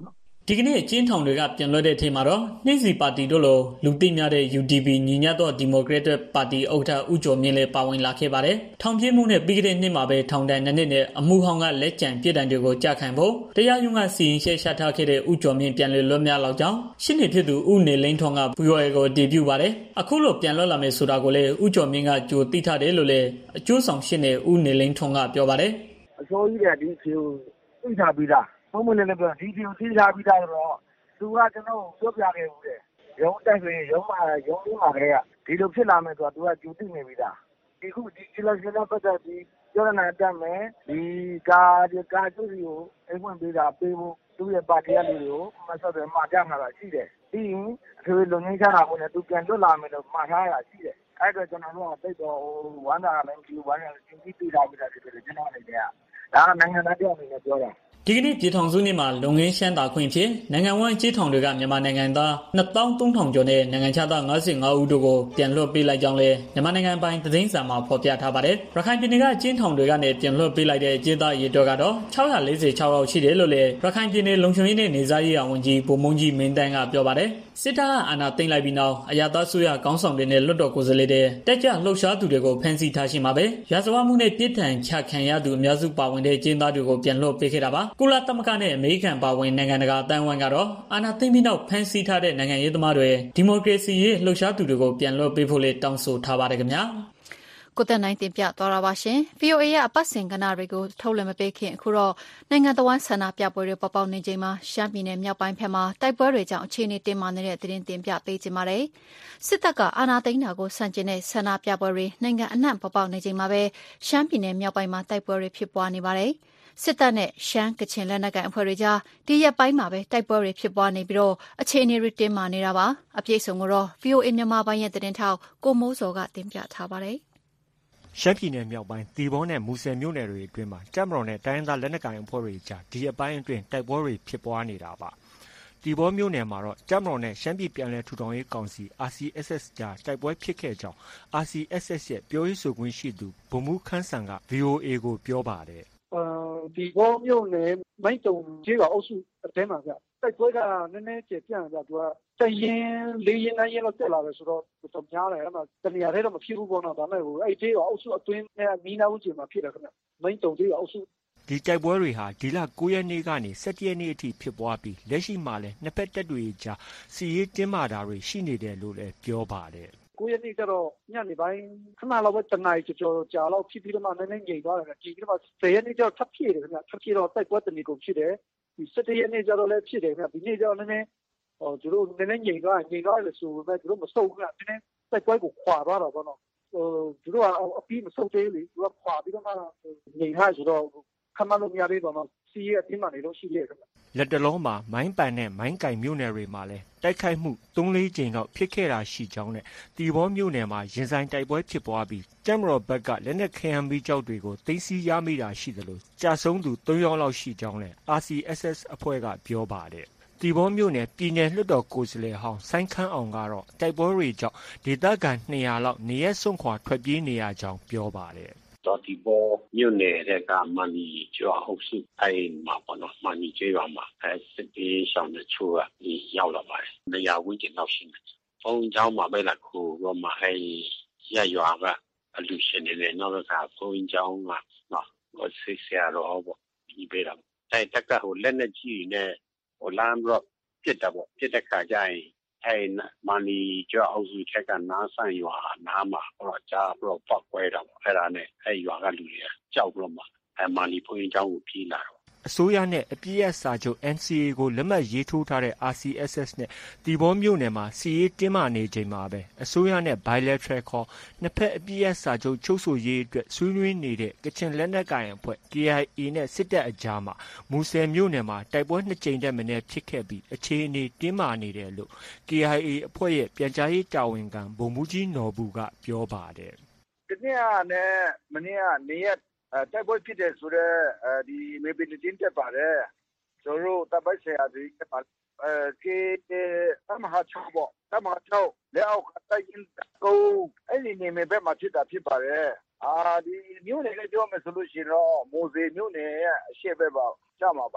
ဒီကနေ့အကျဉ်းထောင်တွေကပြန်လွှတ်တဲ့အချိန်မှာတော့နှင်းစီပါတီတို့လိုလူသိများတဲ့ UDP ညီညွတ်သောဒီမိုကရက်တစ်ပါတီဥက္ကဋ္ဌဦးကျော်မြင့်လည်းပါဝင်လာခဲ့ပါတယ်။ထောင်ပြေးမှုနဲ့ပြီးခဲ့တဲ့နှစ်မှာပဲထောင်ဒဏ်2နှစ်နဲ့အမှုဟောင်းကလက်ကျန်ပြစ်ဒဏ်တွေကိုကြာခံဖို့တရားရုံးကစီရင်ချက်ချထားခဲ့တဲ့ဦးကျော်မြင့်ပြန်လည်လွတ်မြောက်လာကြောင်းရှင်းနေဖြစ်သူဦးနေလင်းထွန်းက VOA ကိုတည်ပြုပါတယ်။အခုလိုပြန်လွတ်လာမယ်ဆိုတာကိုလည်းဦးကျော်မြင့်ကကြိုသိထားတယ်လို့လည်းအကျိုးဆောင်ရှင်းနေဦးနေလင်းထွန်းကပြောပါတယ်။အစိုးရကဒီဖြူသိထားပြီးသား။ဘုံမလည်းလည်းပြောဒီဖြူသိထားပြီးသားဆိုတော့သူကကျွန်တော်ပြောပြခဲ့ဦးတယ်ရုံးတက်ဆိုရင်ရုံးလေးမှာကလေးကဒီလိုဖြစ်လာမယ်ဆိုတော့သူကကြိုသိနေပြီသားဒီခုဒီ election နဲ့ပတ်သက်ပြီးပြောရတာတက်မယ်ဒီကာကျူစီကိုအိမ်ဝင်ပေးတာပေးဖို့သူ့ရဲ့ပါတီကလူတွေကိုမဆက်တယ်မှာကြမှာရှိတယ်ပြီးရင်အထွေလုံငင်းချတာကိုလည်းသူပြန်လွတ်လာမယ်လို့မှာထားရရှိတယ်အဲ့တော့ကျွန်တော်တို့ကတိတ်တော့ဝမ်းသာလည်းမရှိဘူးဝမ်းသာချင်းပြီးပြလာပြီလားဒီလိုကျွန်တော်အနေနဲ့ဒါကနိုင်ငံသားတယောက်အနေနဲ့ပြောတာဒီကနေ့ပြည်ထောင်စုနေ့မှာလုံငင်းရှမ်းသာခွင့်ဖြင့်နိုင်ငံဝန်းကြေးထောင်တွေကမြန်မာနိုင်ငံသား23,000ကျော်နဲ့နိုင်ငံခြားသား55ဦးတို့ကိုပြန်လွှတ်ပေးလိုက်ကြောင်းလည်းမြန်မာနိုင်ငံပိုင်သတင်းစာမှာဖော်ပြထားပါတယ်။ရခိုင်ပြည်နယ်ကကြေးထောင်တွေကနေပြန်လွှတ်ပေးလိုက်တဲ့ကြေးသားရေတော်ကတော့646ယောက်ရှိတယ်လို့လည်းရခိုင်ပြည်နယ်လုံခြုံရေးနဲ့နေစားရေးဝန်ကြီးဗိုလ်မှူးကြီးမင်းတန်းကပြောပါတယ်။စစ်တပ်ကအာဏာသိမ်းလိုက်ပြီးနောက်အရာသားဆိုရခေါင်းဆောင်တွေနဲ့လွှတ်တော်ကိုယ်စားလှယ်တွေတက်ကြလှုပ်ရှားသူတွေကိုဖမ်းဆီးထားရှိမှာပဲရာဇဝမှုနဲ့ပြစ်ဒဏ်ချခံရသူအများစုပါဝင်တဲ့ကြေးသားတွေကိုပြန်လွှတ်ပေးခဲ့တာပါ။ကုလသမဂ္ဂနဲ့အမေရိကန်ပါဝင်နိုင်ငံတကာအသံဝန်ကတော့အာဏာသိမ်းပြီးနောက်ဖမ်းဆီးထားတဲ့နိုင်ငံရေးသမားတွေဒီမိုကရေစီရေးလှုပ်ရှားသူတွေကိုပြန်လွှတ်ပေးဖို့လည်းတောင်းဆိုထားပါတယ်ခင်ဗျာကိုသက်နိုင်တင်ပြသွားတာပါရှင် VOA ရဲ့အပတ်စဉ်ကဏ္ဍတွေကိုထုတ်လွှင့်မပေးခင်အခုတော့နိုင်ငံတော်ဝန်ဆန္ဒပြပွဲတွေပေါ်ပေါက်နေချိန်မှာရှမ်းပြည်နယ်မြောက်ပိုင်းဘက်မှာတိုက်ပွဲတွေကြောင့်အခြေအနေတင်းမာနေတဲ့သတင်းတင်ပြပေးကြပါမယ်စစ်တပ်ကအာဏာသိမ်းတာကိုဆန့်ကျင်တဲ့ဆန္ဒပြပွဲတွေနိုင်ငံအနှံ့ပေါ်ပေါက်နေချိန်မှာပဲရှမ်းပြည်နယ်မြောက်ပိုင်းမှာတိုက်ပွဲတွေဖြစ်ပွားနေပါတယ်စစ်တပ်နဲ့ရှမ်းကချင်လက်နက်ကိုင်အဖွဲ့တွေကြားဒီရက်ပိုင်းမှာပဲတိုက်ပွဲတွေဖြစ်ပွားနေပြီးတော့အခြေအနေတွေတင်းမာနေတာပါအပြည့်စုံကိုတော့ VOA မြန်မာပိုင်းရဲ့သတင်းထောက်ကိုမိုးစော်ကတင်ပြထားပါတယ်ရှမ်းပြည်နယ်မြောက်ပိုင်းတီဘောနဲ့မူဆယ်မြို့နယ်တွေအတွင်းမှာတပ်မတော်နဲ့တိုင်းရင်းသားလက်နက်ကိုင်အဖွဲ့တွေကြားဒီအပိုင်းအတွင်းတိုက်ပွဲတွေဖြစ်ပွားနေတာပါတီဘောမြို့နယ်မှာတော့တပ်မတော်နဲ့ရှမ်းပြည်ပြန်လည်ထူထောင်ရေးကောင်စီ RCSS ကြားတိုက်ပွဲဖြစ်ခဲ့ကြောင်း RCSS ရဲ့ပြောရေးဆိုခွင့်ရှိသူဗိုလ်မှူးခန်းစံက VOA ကိုပြောပါတယ်ဒီဘောမြို့နယ်မိုင်းတုံကျေးရွာအုပ်စုအထဲမှာဗျတိုက်ပွဲကနည်းနည်းကျေပြန့်ဗျသူကတရင်လေးရင်နိုင်ရင်တော့တက်လာတယ်ဆိုတော့တော်များတယ်အဲ့မှာတနေရာထဲတော့မဖြစ်ဘူးပေါ့နော်ဒါပေမဲ့အဲ့ကျေးရွာအုပ်စုအတွင်းနဲ့မီးနာဦးကျေးမှာဖြစ်တယ်ခင်ဗျမိုင်းတုံကျေးရွာအုပ်စုဒီတိုက်ပွဲတွေဟာဒီလ9ရက်နေ့ကနေ17ရက်နေ့အထိဖြစ်ပွားပြီးလက်ရှိမှာလည်းနှစ်ဖက်တပ်တွေကြားစီရေးတင်းမာတာတွေရှိနေတယ်လို့လည်းပြောပါတယ် 9ရက်နေ့ကျတော့ညနေပိုင်းခဏလောက်ပဲတနားရီကျော်ကြာလောက်ဖြစ်ပြီးတော့မှနည်းနည်းငြိမ်သွားတယ်ဒီကနေ့မှ10ရက်နေ့ကျတော့ထပ်ဖြစ်တယ်ခင်ဗျထပ်ဖြစ်တော့တိုက်ပွဲတနေကုန်ဖြစ်တယ်ဒီ17ရက်နေ့ကျတော့လည်းဖြစ်တယ်ခင်ဗျဒီနေ့ကျတော့နည်းနည်းသူတို့နည်းနည်းငြိမ်သွားတယ်ဆိုပေမဲ့သူတို့မဆုတ်ဘူးခင်ဗျနည်းနည်းတိုက်ပွဲကိုခွာသွားတော့ဗောနော်သူတို့ကအပြီးမဆုတ်သေးလေသူကခွာပြီးတော့မှငြိမ်ထားဆိုတော့ခမလို့မရသေးပါတော့စီးရဲ့အတင်းမှနေလို့ရှိသေးတယ်ခင်ဗျလက်တလုံးမှာမိုင်းပန်နဲ့မိုင်းကင်မြို့နယ်တွေမှာလည်းတိုက်ခိုက်မှု3-4ကြိမ်တော့ဖြစ်ခဲ့တာရှိကြောင်းနဲ့တီဘောမြို့နယ်မှာရင်ဆိုင်တိုက်ပွဲဖြစ်ပွားပြီးတပ်မတော်ဘက်ကလက်နက်ခဲယမ်းမီးကျောက်တွေကိုသိမ်းဆည်းရမိတာရှိသလိုကြာဆုံးသူ3ယောက်လောက်ရှိကြောင်းလည်း RCSS အဖွဲ့ကပြောပါတယ်တီဘောမြို့နယ်ပြည်နယ်လွှတ်တော်ကိုယ်စားလှယ်ဟောင်းဆိုင်းခန်းအောင်ကတော့တိုက်ပွဲတွေကြောင့်ဒေသခံ200လောက်နေရက်စွန့်ခွာထွက်ပြေးနေရကြောင်းပြောပါတယ်တော်ဒီဘောမြို့နယ်ကမန်နီကျွာအုပ်စုအဲ့မှာပေါ့နော်မန်နီကျွာမှာစစ်ပြေးရှောင်တဲ့ချိုးကရောက်လာပါတယ်နေရာဝန်းကျင်လောက်ရှိတယ်။ဘုံเจ้าမှာပဲလာခိုးတော့မှအဲ့ရရွာကအလူရှင်တွေနောက်ကဘုံเจ้าကနော်ဆိတ်ဆရာတော်ပေါ့ပြီးပေးတာအဲ့တက်ကဟိုလက်နဲ့ကြီးနဲ့ဟိုလမ်းရော့ပြစ်တာပေါ့ပြစ်တဲ့ခါကျရင်အဲ့မန်နီကျွာအုပ်စုချက်ကနားဆန်ရွာနားမှာတော့ကြားပြီးတော့ပောက်ကွဲတာပေါ့အဲ့ဒါနဲ့အဲ့ရွာကလူတွေကကြောက်ပြီးတော့မှအဲ့မန်နီဘုံเจ้าကိုပြေးလာတော့အစိုးရနဲ့အပြည့်အစာချုပ် NCA ကိုလက်မှတ်ရေးထိုးထားတဲ့ RCSS နဲ့တီဘောမြို့နယ်မှာစီရေးတင်းမာနေချိန်မှာပဲအစိုးရနဲ့ bilateral ခေါ်နှစ်ဖက်အပြည့်အစာချုပ်ချုပ်ဆိုရေးအတွက်ဆွေးနွေးနေတဲ့ကချင်လက်နက်ကိုင်အဖွဲ့ KIA နဲ့စစ်တပ်အကြားမှာမူဆယ်မြို့နယ်မှာတိုက်ပွဲ2ကြိမ်တက်မင်းဖြစ်ခဲ့ပြီးအခြေအနေတင်းမာနေတယ်လို့ KIA အဖွဲ့ရဲ့ပြန်ကြားရေးတာဝန်ခံဗိုလ်မှူးကြီးနော်ဘူးကပြောပါတယ်ဒီနေ့ကနဲ့မနေ့ကနေရက်တိုက်ပွဲဖြစ်တယ်ဆိုတော့ဒီမေဘီတင်းတက်ပါတယ်ကျွန်တော်တပ်ပိုက်ဆရာတွေတက်ပါကေတမဟာချောပေါ့တမဟာချောလက်အောက်တိုက်ရင်ကိုအဲ့ဒီနေမဲ့ဘက်မှာဖြစ်တာဖြစ်ပါတယ်ဒီမြို့နယ်လေးပြောမယ်ဆိုလို့ရှိရင်တော့မိုးစေမြို့နယ်ရဲ့အရှေ့ဘက်ပါကြမှာပါ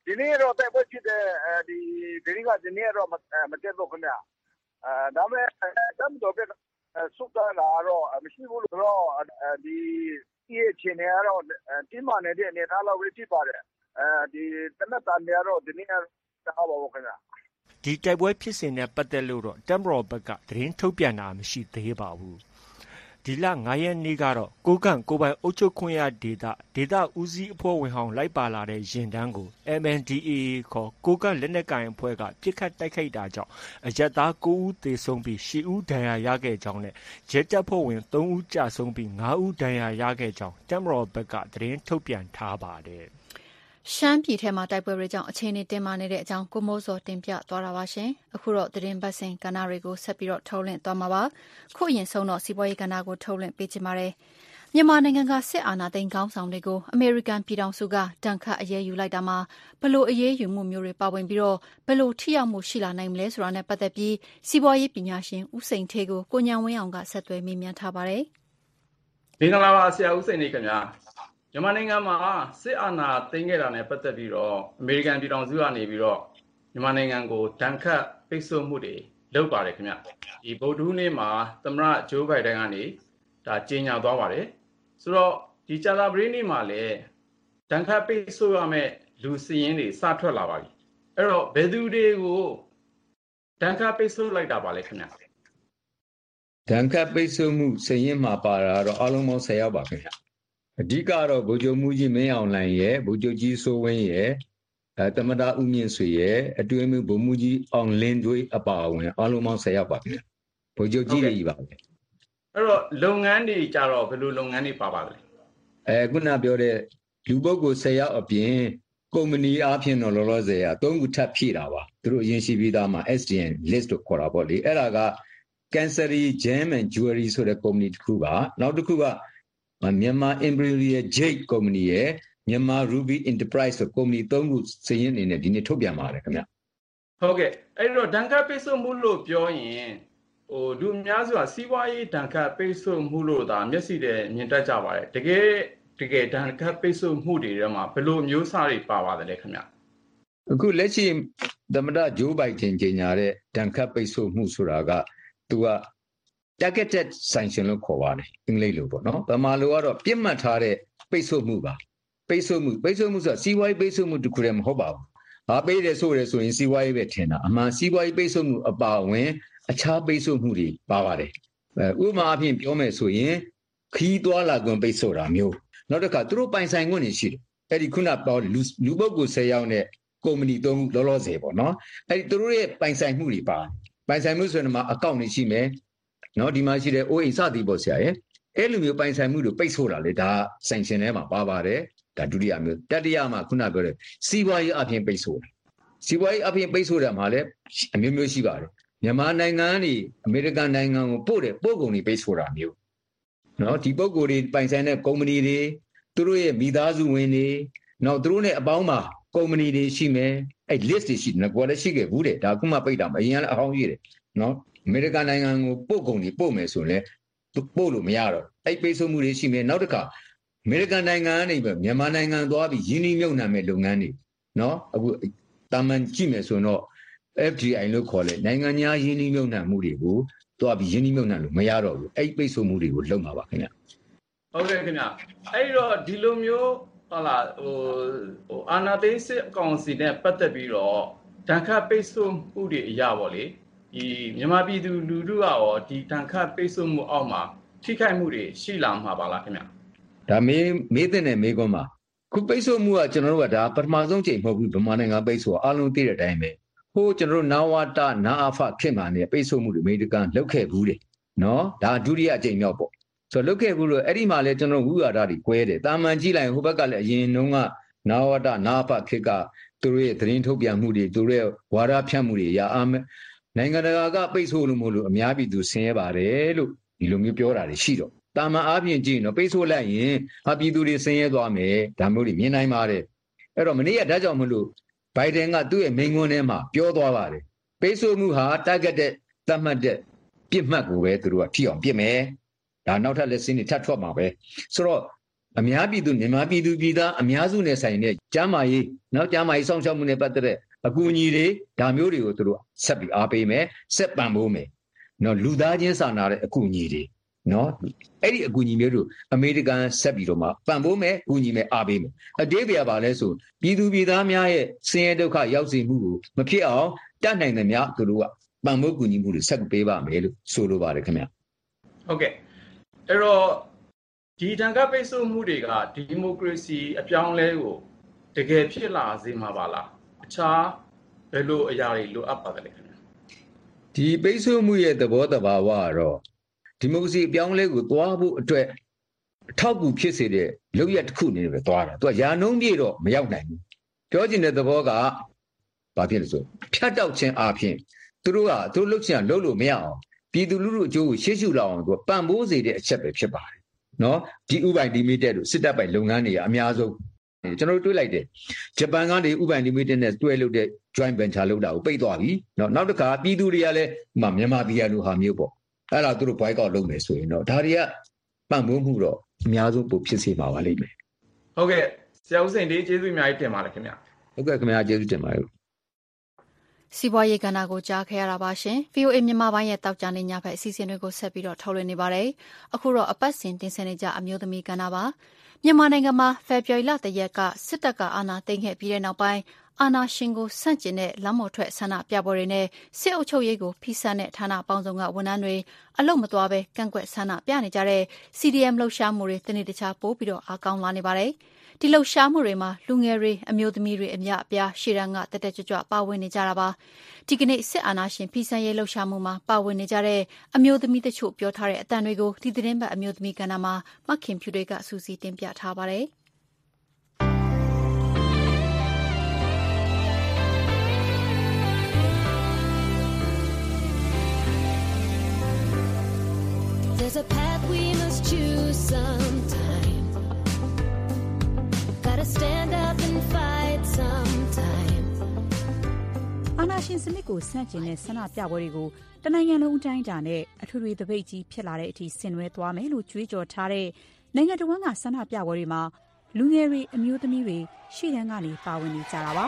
ဒီနေ့တော့တိုက်ပွဲဖြစ်တဲ့ဒီဂရီကဒီနေ့တော့မတက်တော့ခင်ဗျာဒါပေမဲ့တမ်းတော့ပဲစုကလာတော့မရှိဘူးလို့တော့ဒီချင်းနေတော့တင်းမနေတဲ့အနေထားလောက်ပဲဖြစ်ပါတယ်ဒီတနက်တန်နေတော့ဒီနေ့တော့ပါဘူးခင်ဗျာဒီတိုက်ပွဲဖြစ်စဉ်နဲ့ပတ်သက်လို့တော့တပ်မတော်ဘက်ကသတင်းထုတ်ပြန်တာမရှိသေးပါဘူးဒီလ9 ရက်နေ့ကတော့ကိုးကန့်ကိုယ်ပိုင်အုပ်ချုပ်ခွင့်ရဒေသဦးစီးအဖွဲ့ဝင်ဟောင်းလိုက်ပါလာတဲ့ယာဉ်တန်းကို MNDAA ခေါ်ကိုးကန့်လက်နက်ကိုင်အဖွဲ့ကပစ်ခတ်တိုက်ခိုက်တာကြောင့်အရပ်သား9 ဦးသေဆုံးပြီး10 ဦးဒဏ်ရာရခဲ့ကြောင်းနဲ့ရဲတပ်ဖွဲ့ဝင်3 ဦးကြာဆုံးပြီး5 ဦးဒဏ်ရာရခဲ့ကြောင်းတပ်မတော်ဘက်ကသတင်းထုတ်ပြန်ထားပါတယ်ရှမ်းပြည်ထဲမှာတိုက်ပွဲတွေကြောင့်အခြေအနေတင်းမာနေတဲ့အကြောင်းကိုမိုးစောတင်ပြသွားတာပါရှင်။အခုတော့သတင်းပတ်စဉ်ကဏ္ဍတွေကိုဆက်ပြီးတော့ထုတ်လွှင့်သွားမှာပါ။ခုအရင်ဆုံးတော့စီးပွားရေးကဏ္ဍကိုထုတ်လွှင့်ပေးချင်ပါတယ်။မြန်မာနိုင်ငံကစစ်အာဏာသိမ်းခေါင်းဆောင်တွေကိုအမေရိကန်ပြည်ထောင်စုကတန်ခတ်အရေးယူလိုက်တာမှာဘလို့အရေးယူမှုမျိုးတွေပါဝင်ပြီးတော့ဘလို့ထိရောက်မှုရှိလာနိုင်မလဲဆိုတာနဲ့ပတ်သက်ပြီးစီးပွားရေးပညာရှင်ဦးစိန်ထေးကိုကိုညံဝင်းအောင်ကဆက်သွယ်မေးမြန်းထားပါတယ်။မင်္ဂလာပါဆရာဦးစိန်ထေးခင်ဗျာ။မြန်မာနိုင်ငံမှာစစ်အာဏာသိမ်းခဲ့တာနဲ့ပတ်သက်ပြီးတော့အမေရိကန်ပြည်ထောင်စုကနေပြီးတော့မြန်မာနိုင်ငံကိုဒဏ်ခတ်ပိတ်ဆို့မှုတွေလုပ်ပါတယ်ခင်ဗျဒီဗုဒ္ဓဟူးနေ့မှာသမ္မတဂျိုးဘိုင်ဒန်ကနေဒါကြေညာသွားပါတယ်ဆိုတော့ဒီကြာသပတေးနေ့မှာလည်းဒဏ်ခတ်ပိတ်ဆို့ရမယ့်လူစည်ရင်းတွေစထွက်လာပါပြီအဲ့တော့ဘယ်သူတွေကိုဒဏ်ခတ်ပိတ်ဆို့လိုက်တာပါလဲခင်ဗျဒဏ်ခတ်ပိတ်ဆို့မှုစည်ရင်းမှာပါတာတော့အလုံးပေါင်း10ယောက်ပါခင်ဗျအဓိကတော့ဗိုလ်ချုပ်မှုကြီးမင်းအောင်လှိုင်ရဲ့ဗိုလ်ချုပ်ကြီးစိုးဝင်းရဲ့သမ္မတဦးမြင့်ဆွေရဲ့အတွင်းမှုဗိုလ်မှူးကြီးအောင်လင်းတွေအပါအဝင်အလုံးပေါင်း10ယောက်ပါခင်ဗျဗိုလ်ချုပ်ကြီးတွေပါပဲအဲ့တော့လုပ်ငန်းတွေကြတော့ဘယ်လိုလုပ်ငန်းတွေပါပါလဲခုနပြောတဲ့လူပုဂ္ဂိုလ်10ယောက်အပြင်ကုမ္ပဏီအားဖြင့်တော့လောလောဆယ်က3ခုထပ်ဖြည့်တာပါသူတို့အရင်ရှိပြီးသားမှာ SDN list ကိုခေါ်တာပေါ့လေအဲ့ဒါက Cancery Gem and Jewelry ဆိုတဲ့ကုမ္ပဏီတစ်ခုပါနောက်တစ်ခုကမြန်မာ Imperial Jade ကုမ္ပဏီရဲ့မြန်မာ Ruby Enterprise ဆိုကုမ္ပဏီ3ခုစည်ရင်းအနေနဲ့ဒီနေ့ထုတ်ပြန်ပါတယ်ခင်ဗျဟုတ်ကဲ့အဲ့တော့ဒဏ်ခတ်ပိတ်ဆို့မှုလို့ပြောရင်လူအများစုကစီးပွားရေးဒဏ်ခတ်ပိတ်ဆို့မှုလို့ဒါမျက်စိနဲ့မြင်တတ်ကြပါတယ်တကယ်ဒဏ်ခတ်ပိတ်ဆို့မှုတွေထဲမှာဘယ်လိုမျိုးစားတွေပါပါတယ်လဲခင်ဗျအခုလက်ရှိသမ္မတဂျိုးဘိုင်ဒန်ကြေညာတဲ့ဒဏ်ခတ်ပိတ်ဆို့မှုဆိုတာကသူကtargeted sanction လို့ခေါ်ပါတယ်အင်္ဂလိပ်လိုပေါ့နော်ဗမာလိုကတော့ပြစ်မှတ်ထားတဲ့ပိတ်ဆို့မှုပါပိတ်ဆို့မှုဆိုတာစီးပွားရေးပိတ်ဆို့မှုတခုတည်းမဟုတ်ပါဘူး။ဘာပိတ်တယ်ဆိုရင်စီးပွားရေးပဲထင်တာအမှန်စီးပွားရေးပိတ်ဆို့မှုအပါအဝင်အခြားပိတ်ဆို့မှုတွေပါပါတယ်။ဥပမာအဖြစ်ပြောမယ်ဆိုရင်ခီးသွားလာခွင့်ပိတ်ဆို့တာမျိုးနောက်တစ်ခါသူတို့ပိုင်ဆိုင်ခွင့်တွေရှိတယ်။အဲ့ဒီခုနပြောလူပုဂ္ဂိုလ်10ယောက်နဲ့ကုမ္ပဏီ3ခုလောလောဆယ်ပေါ့နော်။အဲ့ဒီသူတို့ရဲ့ပိုင်ဆိုင်မှုတွေပါပိုင်ဆိုင်မှုဆိုရင်မှာအကောင့်တွေရှိမယ်နော်ဒီမှာရှိတဲ့အိုးအိမ်စသည်ပေါ့ဆရာရဲ့အဲ့လိုမျိုးပိုင်ဆိုင်မှုတွေပိတ်ဆို့တာလေဒါဆိုင်ရှင်ထဲမှာပါပါတယ်ဒါဒုတိယမျိုးတတိယမှာခုနပြောတဲ့စီးပွားရေးအပြင်ပိတ်ဆို့တယ်စီးပွားရေးအပြင်ပိတ်ဆို့တယ်မှာလည်းအမျိုးမျိုးရှိပါတယ်မြန်မာနိုင်ငံကနေအမေရိကန်နိုင်ငံကိုပို့ကုန်တွေပိတ်ဆို့တာမျိုးနော်ဒီပုဂ္ဂိုလ်တွေပိုင်ဆိုင်တဲ့ကုမ္ပဏီတွေသူတို့ရဲ့မိသားစုဝင်တွေနောက်သူတို့နဲ့အပေါင်းမှာကုမ္ပဏီတွေရှိမယ်အဲ့ list တွေရှိတယ်ကွာလည်းရှိခဲ့ဘူးတဲ့ဒါခုမှပိတ်တာမအရင်ကလည်းအဟောင်းကြီးတယ်နော်အမေရိကန်နိုင်ငံကိုပို့ကုန်တွေပို့မယ်ဆိုရင်လည်းပို့လို့မရတော့အဲ့ပိတ်ဆို့မှုတွေရှိမယ်နောက်တစ်ခါအမေရိကန်နိုင်ငံကနေပဲမြန်မာနိုင်ငံသွားပြီးယင်းနှိမ့်မြုပ်နှံမဲ့လုပ်ငန်းတွေနော်အခုတာမန်ကြည့်မယ်ဆိုတော့ FDI လို့ခေါ်တဲ့နိုင်ငံခြားယင်းနှိမ့်မြုပ်နှံမှုတွေကိုသွားပြီးယင်းနှိမ့်မြုပ်နှံလို့မရတော့ဘူးအဲ့ပိတ်ဆို့မှုတွေကိုလုပ်မှာပါခင်ဗျဟုတ်ကဲ့ခင်ဗျအဲ့တော့ဒီလိုမျိုးဟုတ်လားအာဏာသိမ်းစစ်ကောင်စီနဲ့ပတ်သက်ပြီးတော့ဒဏ်ခတ်ပိတ်ဆို့မှုတွေအရာပေါ့လေဒီမြန်မာပြည်သူလူထုကရောဒီတန်ခတ်ပိတ်ဆို့မှုအောက်မှာထိခိုက်မှုတွေရှိလာမှာပါလားခင်ဗျဒါမေးတဲ့နဲ့မေးခွန်းမှာခုပိတ်ဆို့မှုကကျွန်တော်တို့ကဒါပထမဆုံးချိန်မဟုတ်ဘူးဗမာနိုင်ငံပိတ်ဆို့အားလုံးသိတဲ့အတိုင်းပဲဟိုကျွန်တော်တို့နာဝတနာအဖခင်မှာနေပိတ်ဆို့မှုတွေအမေရိကန်လုပ်ခဲ့ဘူးတယ်နော်ဒါဒုတိယအကြိမ်မြောက်ပေါ့ဆိုတော့လုပ်ခဲ့ဘူးလို့အဲ့ဒီမှာလဲကျွန်တော်ဝိဝါဒတွေကွဲတယ်တာမန်ကြည့်လိုက်ဟိုဘက်ကလည်းအရင်တုန်းကနာဝတနာအဖခင်ကသူတို့ရဲ့သတင်းထုတ်ပြန်မှုတွေသူတို့ရဲ့ဝါဒဖြန့်မှုတွေရအားနိုင်ငံတကာကပိတ်ဆို့လို့မလို့အများပြည်သူဆင်းရဲပါတယ်လို့ဒီလိုမျိုးပြောတာတွေရှိတော့တာမန်အားဖြင့်ကြည့်နော်ပိတ်ဆို့လိုက်ရင်ပြည်သူတွေဆင်းရဲသွားမယ်ဒါမျိုးတွေမြင်နိုင်ပါတယ်အဲ့တော့မနေ့ကဒါကြောင့်မလို့ဘိုင်ဒန်ကသူ့ရဲ့မိန့်ခွန်းထဲမှာပြောသွားပါတယ်ပိတ်ဆို့မှုဟာ target တဲ့သတ်မှတ်တဲ့ပြစ်မှတ်ကိုပဲသူတို့ကထိအောင်ပြစ်မယ်ဒါနောက်ထပ်လက်စင်းတွေထပ်ထွက်မှာပဲဆိုတော့အများပြည်သူမြန်မာပြည်သူပြည်သားအများစုနဲ့ဆိုင်တဲ့ကျမ်းမာရေးကျမ်းမာရေးစောင့်ရှောက်မှုနဲ့ပတ်သက်တဲ့အကူအညီတွေဒါမျိုးတွေကိုသူတို့ဆက်ပြီးအားပေးမယ်ဆက်ပံ့ပိုးမယ်လူသားချင်းစာနာတဲ့အကူအညီတွေအဲ့ဒီအကူအညီမျိုးတို့အမေရိကန်ဆက်ပြီးတော့မှပံ့ပိုးမယ်ကူညီမယ်အားပေးမယ်အတေးပြပါလဲဆိုပြည်သူပြည်သားများရဲ့ဆင်းရဲဒုက္ခရောက်စေမှုကိုမဖြစ်အောင်တတ်နိုင်တဲ့များသူတို့ကပံ့ပိုးကူညီမှုတွေဆက်ပေးပါမယ်လို့ဆိုလိုပါတယ်ခင်ဗျဟုတ်ကဲ့အဲ့တော့ဒီတန်ခါပိတ်ဆို့မှုတွေကဒီမိုကရေစီအပြောင်းလဲကိုတကယ်ဖြစ်လာစေမှာပါလားအခြားဘယ်လိုအရာတွေလိုအပ်ပါသလဲခင်ဗျဒီပိတ်ဆို့မှုရဲ့သဘောတဘာဝကတော့ဒီမိုကရေစီအပြောင်းလဲကိုသွားဖို့အတွက်အထောက်အကူဖြစ်စေတဲ့လုပ်ရတစ်ခုအနေနဲ့ပဲသွားတာသူကရာနှုန်းပြည့်တော့မရောက်နိုင်ဘူးပြောချင်တဲ့သဘောကဘာဖြစ်လဲဆိုဖြတ်တောက်ခြင်းအပြင်သူတို့လှုပ်ချင်လှုပ်လို့မရအောင်ပြည်သူလူထုအကျိုးကိုရှေ့ရှုလောက်အောင်သူကပံ့ပိုးစေတဲ့အချက်ပဲဖြစ်ပါတယ်ဒီဥပိုင်ဒီမီတက်တို့စစ်တပ်ပိုင်လုပ်ငန်းတွေကအများဆုံးကျွန်တော်တို့တွေးလိုက်တယ်ဂျပန်ကနေဥပိုင်ဒီမီတက်နဲ့တွဲလုပ်တဲ့ joint venture လုပ်တာကိုပိတ်သွားပြီနောက်တစ်ခါပြည်သူတွေကလည်းမြန်မာပြည်လိုဟာမျိုးပေါ့အဲ့ဒါသူတို့ boycott လုပ်မယ်ဆိုရင်တော့ဒါတွေကပံ့ပိုးမှုတော့အများဆုံးပိုဖြစ်စေမှာပါလိမ့်မယ်ဟုတ်ကဲ့ဆရာဦးစိန်ကျေးဇူးအများကြီးတင်ပါတယ်ခင်ဗျဟုတ်ကဲ့ခင်ဗျာကျေးဇူးတင်ပါတယ်စီးပွားရေးကဏ္ဍကိုကြားခဲ့ရတာပါရှင် VOA မြန်မာပိုင်းရဲ့တောက်ကြနေညဘက်အစီအစဉ်တွေကိုဆက်ပြီးတော့ထုတ်လွှင့်နေပါတယ်အခုတော့အပတ်စဉ်တင်ဆက်နေကြအမျိုးသမီးကဏ္ဍပါမြန်မာနိုင်ငံမှာဖေဖော်ဝါရီလတရက်ကစစ်တပ်ကအာဏာသိမ်းခဲ့ပြီးတဲ့နောက်ပိုင်းအာဏာရှင်ကိုဆန့်ကျင်တဲ့လမ်းပေါ်ထွက်ဆန္ဒပြပွဲတွေနဲ့စစ်အုပ်ချုပ်ရေးကိုဖိဆန်တဲ့ဌာနပေါင်းစုံကဝန်ထမ်းတွေအလုပ်မသွားဘဲကန့်ကွက်ဆန္ဒပြနေကြတဲ့ CDM လှုပ်ရှားမှုတွေတနေ့တခြားပိုပြီးတော့အားကောင်းလာနေပါတယ်ဒီလှုပ်ရှားမှုတွေမှာလူငယ်တွေအမျိုးသမီးတွေအများအပြားရှေ့တန်းကတက်တက်ကြွကြွပါဝင်နေကြတာပါဒီကနေ့စစ်အာဏာရှင်ဖိဆန်ရေးလှုပ်ရှားမှုမှာပါဝင်နေကြတဲ့အမျိုးသမီးတချို့ပြောထားတဲ့အတန်တွေကိုဒီသတင်းပတ်အမျိုးသမီးကဏ္ဍမှာမခင်ဖြူတွေကစူးစီးတင်ပြထားပါတယ် There's a path we must choose sometime. Gotta stand up and fight sometime. အာဏာရှင်စနစ်ကိုဆန့်ကျင်တဲ့ဆန္ဒပြပွဲတွေကိုတနိုင်ငံလုံးအတိုင်းအတာနဲ့အထွေထွေသပိတ်ကြီးဖြစ်လာတဲ့အထိဆင်နွှဲသွားမယ်လို့ကြွေးကြော်ထားတဲ့နိုင်ငံတော်ဝန်ကဆန္ဒပြပွဲတွေမှာလူငယ်တွေအမျိုးသမီးတွေရှေ့တန်းကနေပါဝင်နေကြတာပါ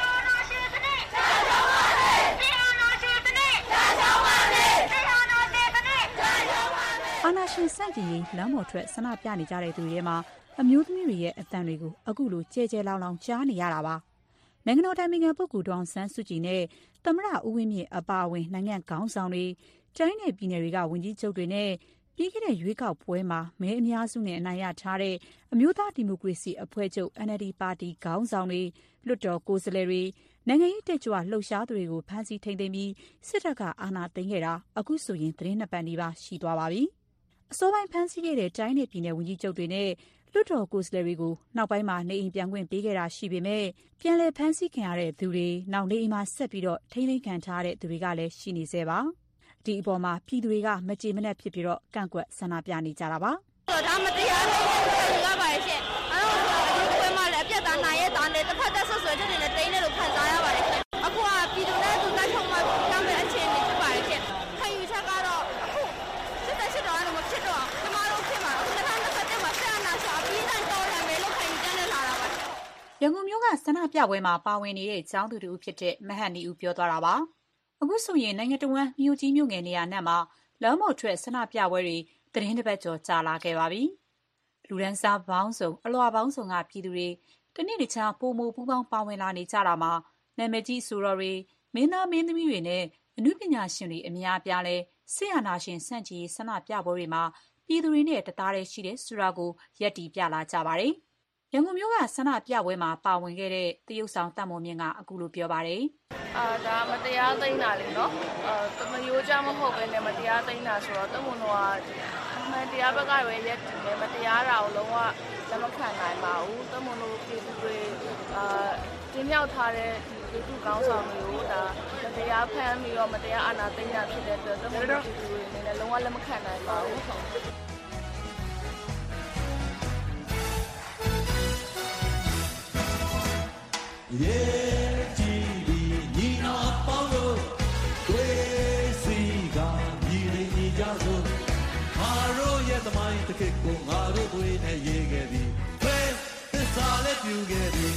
အာဏာရှင်စန့်ကျင်ရေးလမ်းပေါ်ထွက်ဆန္ဒပြနေကြတဲ့သူတွေထဲမှာအမျိုးသမီးတွေရဲ့အသံတွေကိုအခုလိုကြဲကြဲလောင်လောင်ကြားနေရတာပါနိုင်ငံတော်တိုင်ပင်ခံပုဂ္ဂိုလ်ဒေါ်အောင်ဆန်းစုကြည်နဲ့သမ္မတဦးဝင်းမြင့်အပါအဝင်နိုင်ငံခေါင်းဆောင်တွေတိုင်းနယ်ပြည်နယ်တွေကဝန်ကြီးချုပ်တွေနဲ့ပြီးခဲ့တဲ့ရွေးကောက်ပွဲမှာမဲအများစုနဲ့အနိုင်ရထားတဲ့အမျိုးသားဒီမိုကရေစီအဖွဲ့ချုပ် NLD ပါတီခေါင်းဆောင်တွေလွှတ်တော်ကိုယ်စားလှယ်တွေနိုင်ငံရေးတက်ကြွလှုပ်ရှားသူတွေကိုဖမ်းဆီးထိန်းသိမ်းပြီးစစ်တပ်ကအာဏာသိမ်းခဲ့တာအခုဆိုရင်သတင်းနှစ်ပတ်နီးပါးရှိသွားပါပြီအစောပိုင်းဖမ်းဆီးခဲ့တဲ့တိုင်းနယ်ပြည်နယ်ဝန်ကြီးချုပ်တွေနဲ့လွှတ်တော်ကိုယ်စားလှယ်တွေကိုနောက်ပိုင်းမှာနေအိမ်ပြန်ခွင့်ပေးခဲ့တာရှိပေမဲ့ပြန်လည်ဖမ်းဆီးခံရတဲ့သူတွေနောက်နေအိမ်မှာဆက်ပြီးတော့ထိန်းသိမ်းခံထားတဲ့သူတွေကလည်းရှိနေသေးပါဒီအပေါ်မှာပြည်သူတွေကမကြေမနက်ဖြစ်ပြီးတော့ကန့်ကွက်ဆန္ဒပြနေကြတာပါဒါမတရားတဲ့လူကပါရဲ့ရှင်အဲ့တော့ဒီပွဲမှာလည်းအပြတ်သားနိုင်ရဲ့သားနဲ့တစ်ဖက်သက်ဆက်ဆွဲချက်တွေနဲ့တိန်းနေလို့ခံစားရပါတယ်ရှင်အခုကပြည်သူနဲ့သူတိုက်ထုံမှာကြောင်းတဲ့အခြေအနေဖြစ်ပါတယ်ရှင်ခံယူချက်ကတော့အခုစစ်တပ်ရှိတော့အဲ့လိုမဖြစ်တော့ကျမတို့ဖြစ်မှာအခု2021မှာဆက်အနာရှာပြီးတိုင်းတော်တယ်မယ်လို့ခံယူချက်နဲ့လာတာပါရန်ကုန်မြို့ကဆန္ဒပြပွဲမှာပါဝင်နေတဲ့ကျောင်းသူတူဖြစ်တဲ့မဟန်နီဦးပြောသွားတာပါအခုဆိုရင်နိုင်ငံတော်ဝန်မြို့ကြီးမြို့ငယ်နေရာနဲ့မှာလမ်းပေါ်ထွက်ဆန္ဒပြပွဲတွေသတင်းတစ်ပတ်ကျော်ကြာလာခဲ့ပါပြီလူဒန်းစားပေါင်းစုံအလွှာပေါင်းစုံကပြည်သူတွေတနေ့တခြားပုံမူပူးပေါင်းပါဝင်လာနေကြတာမှာနာမည်ကြီးဆိုတော်တွေမင်းသားမင်းသမီးတွေနဲ့အမှုပညာရှင်တွေအများအပြားလဲဆီယနာရှင်စန့်ကျင်ဆန္ဒပြပွဲတွေမှာပြည်သူတွေနဲ့တသားတည်းရှိတဲ့ဆိုတာကိုရက်တီပြလာကြပါတယ်ရန်ကုန်မြို့ကဆန္ဒပြပွဲမှာပါဝင်ခဲ့တဲ့တရုတ်ဆောင်တပ်မွန်မြင့်ကအခုလိုပြောပါတယ်ဒါမတရားသိမ်းတာလေနော်တမယိုးကြမဟုတ်ပဲနဲ့မတရားသိမ်းတာဆိုတော့တပ်မွန်တို့ကအမှန်တရားဘက်ကပဲရက်တည်တယ်မတရားတာကိုလုံးဝလက်မခံနိုင်ပါဘူးတပ်မွန်တို့ပြည်သူတွေတင်းမြောက်ထားတဲ့ဒီပြည်သူကောင်းဆောင်တွေကိုဒါမတရားဖမ်းပြီးတော့မတရားအာဏာသိမ်းတာဖြစ်တဲ့အတွက်တပ်မွန်တို့ပြည်သူတွေအနေနဲ့လုံးဝလက်မခံနိုင်ပါဘူး Yeah, TV, Nina Paulo, Quesiga, Miri Jazo, Haro, yet the mind to kick, Haro, Dwayne, Yegedi. ပြုခဲ့ပြီ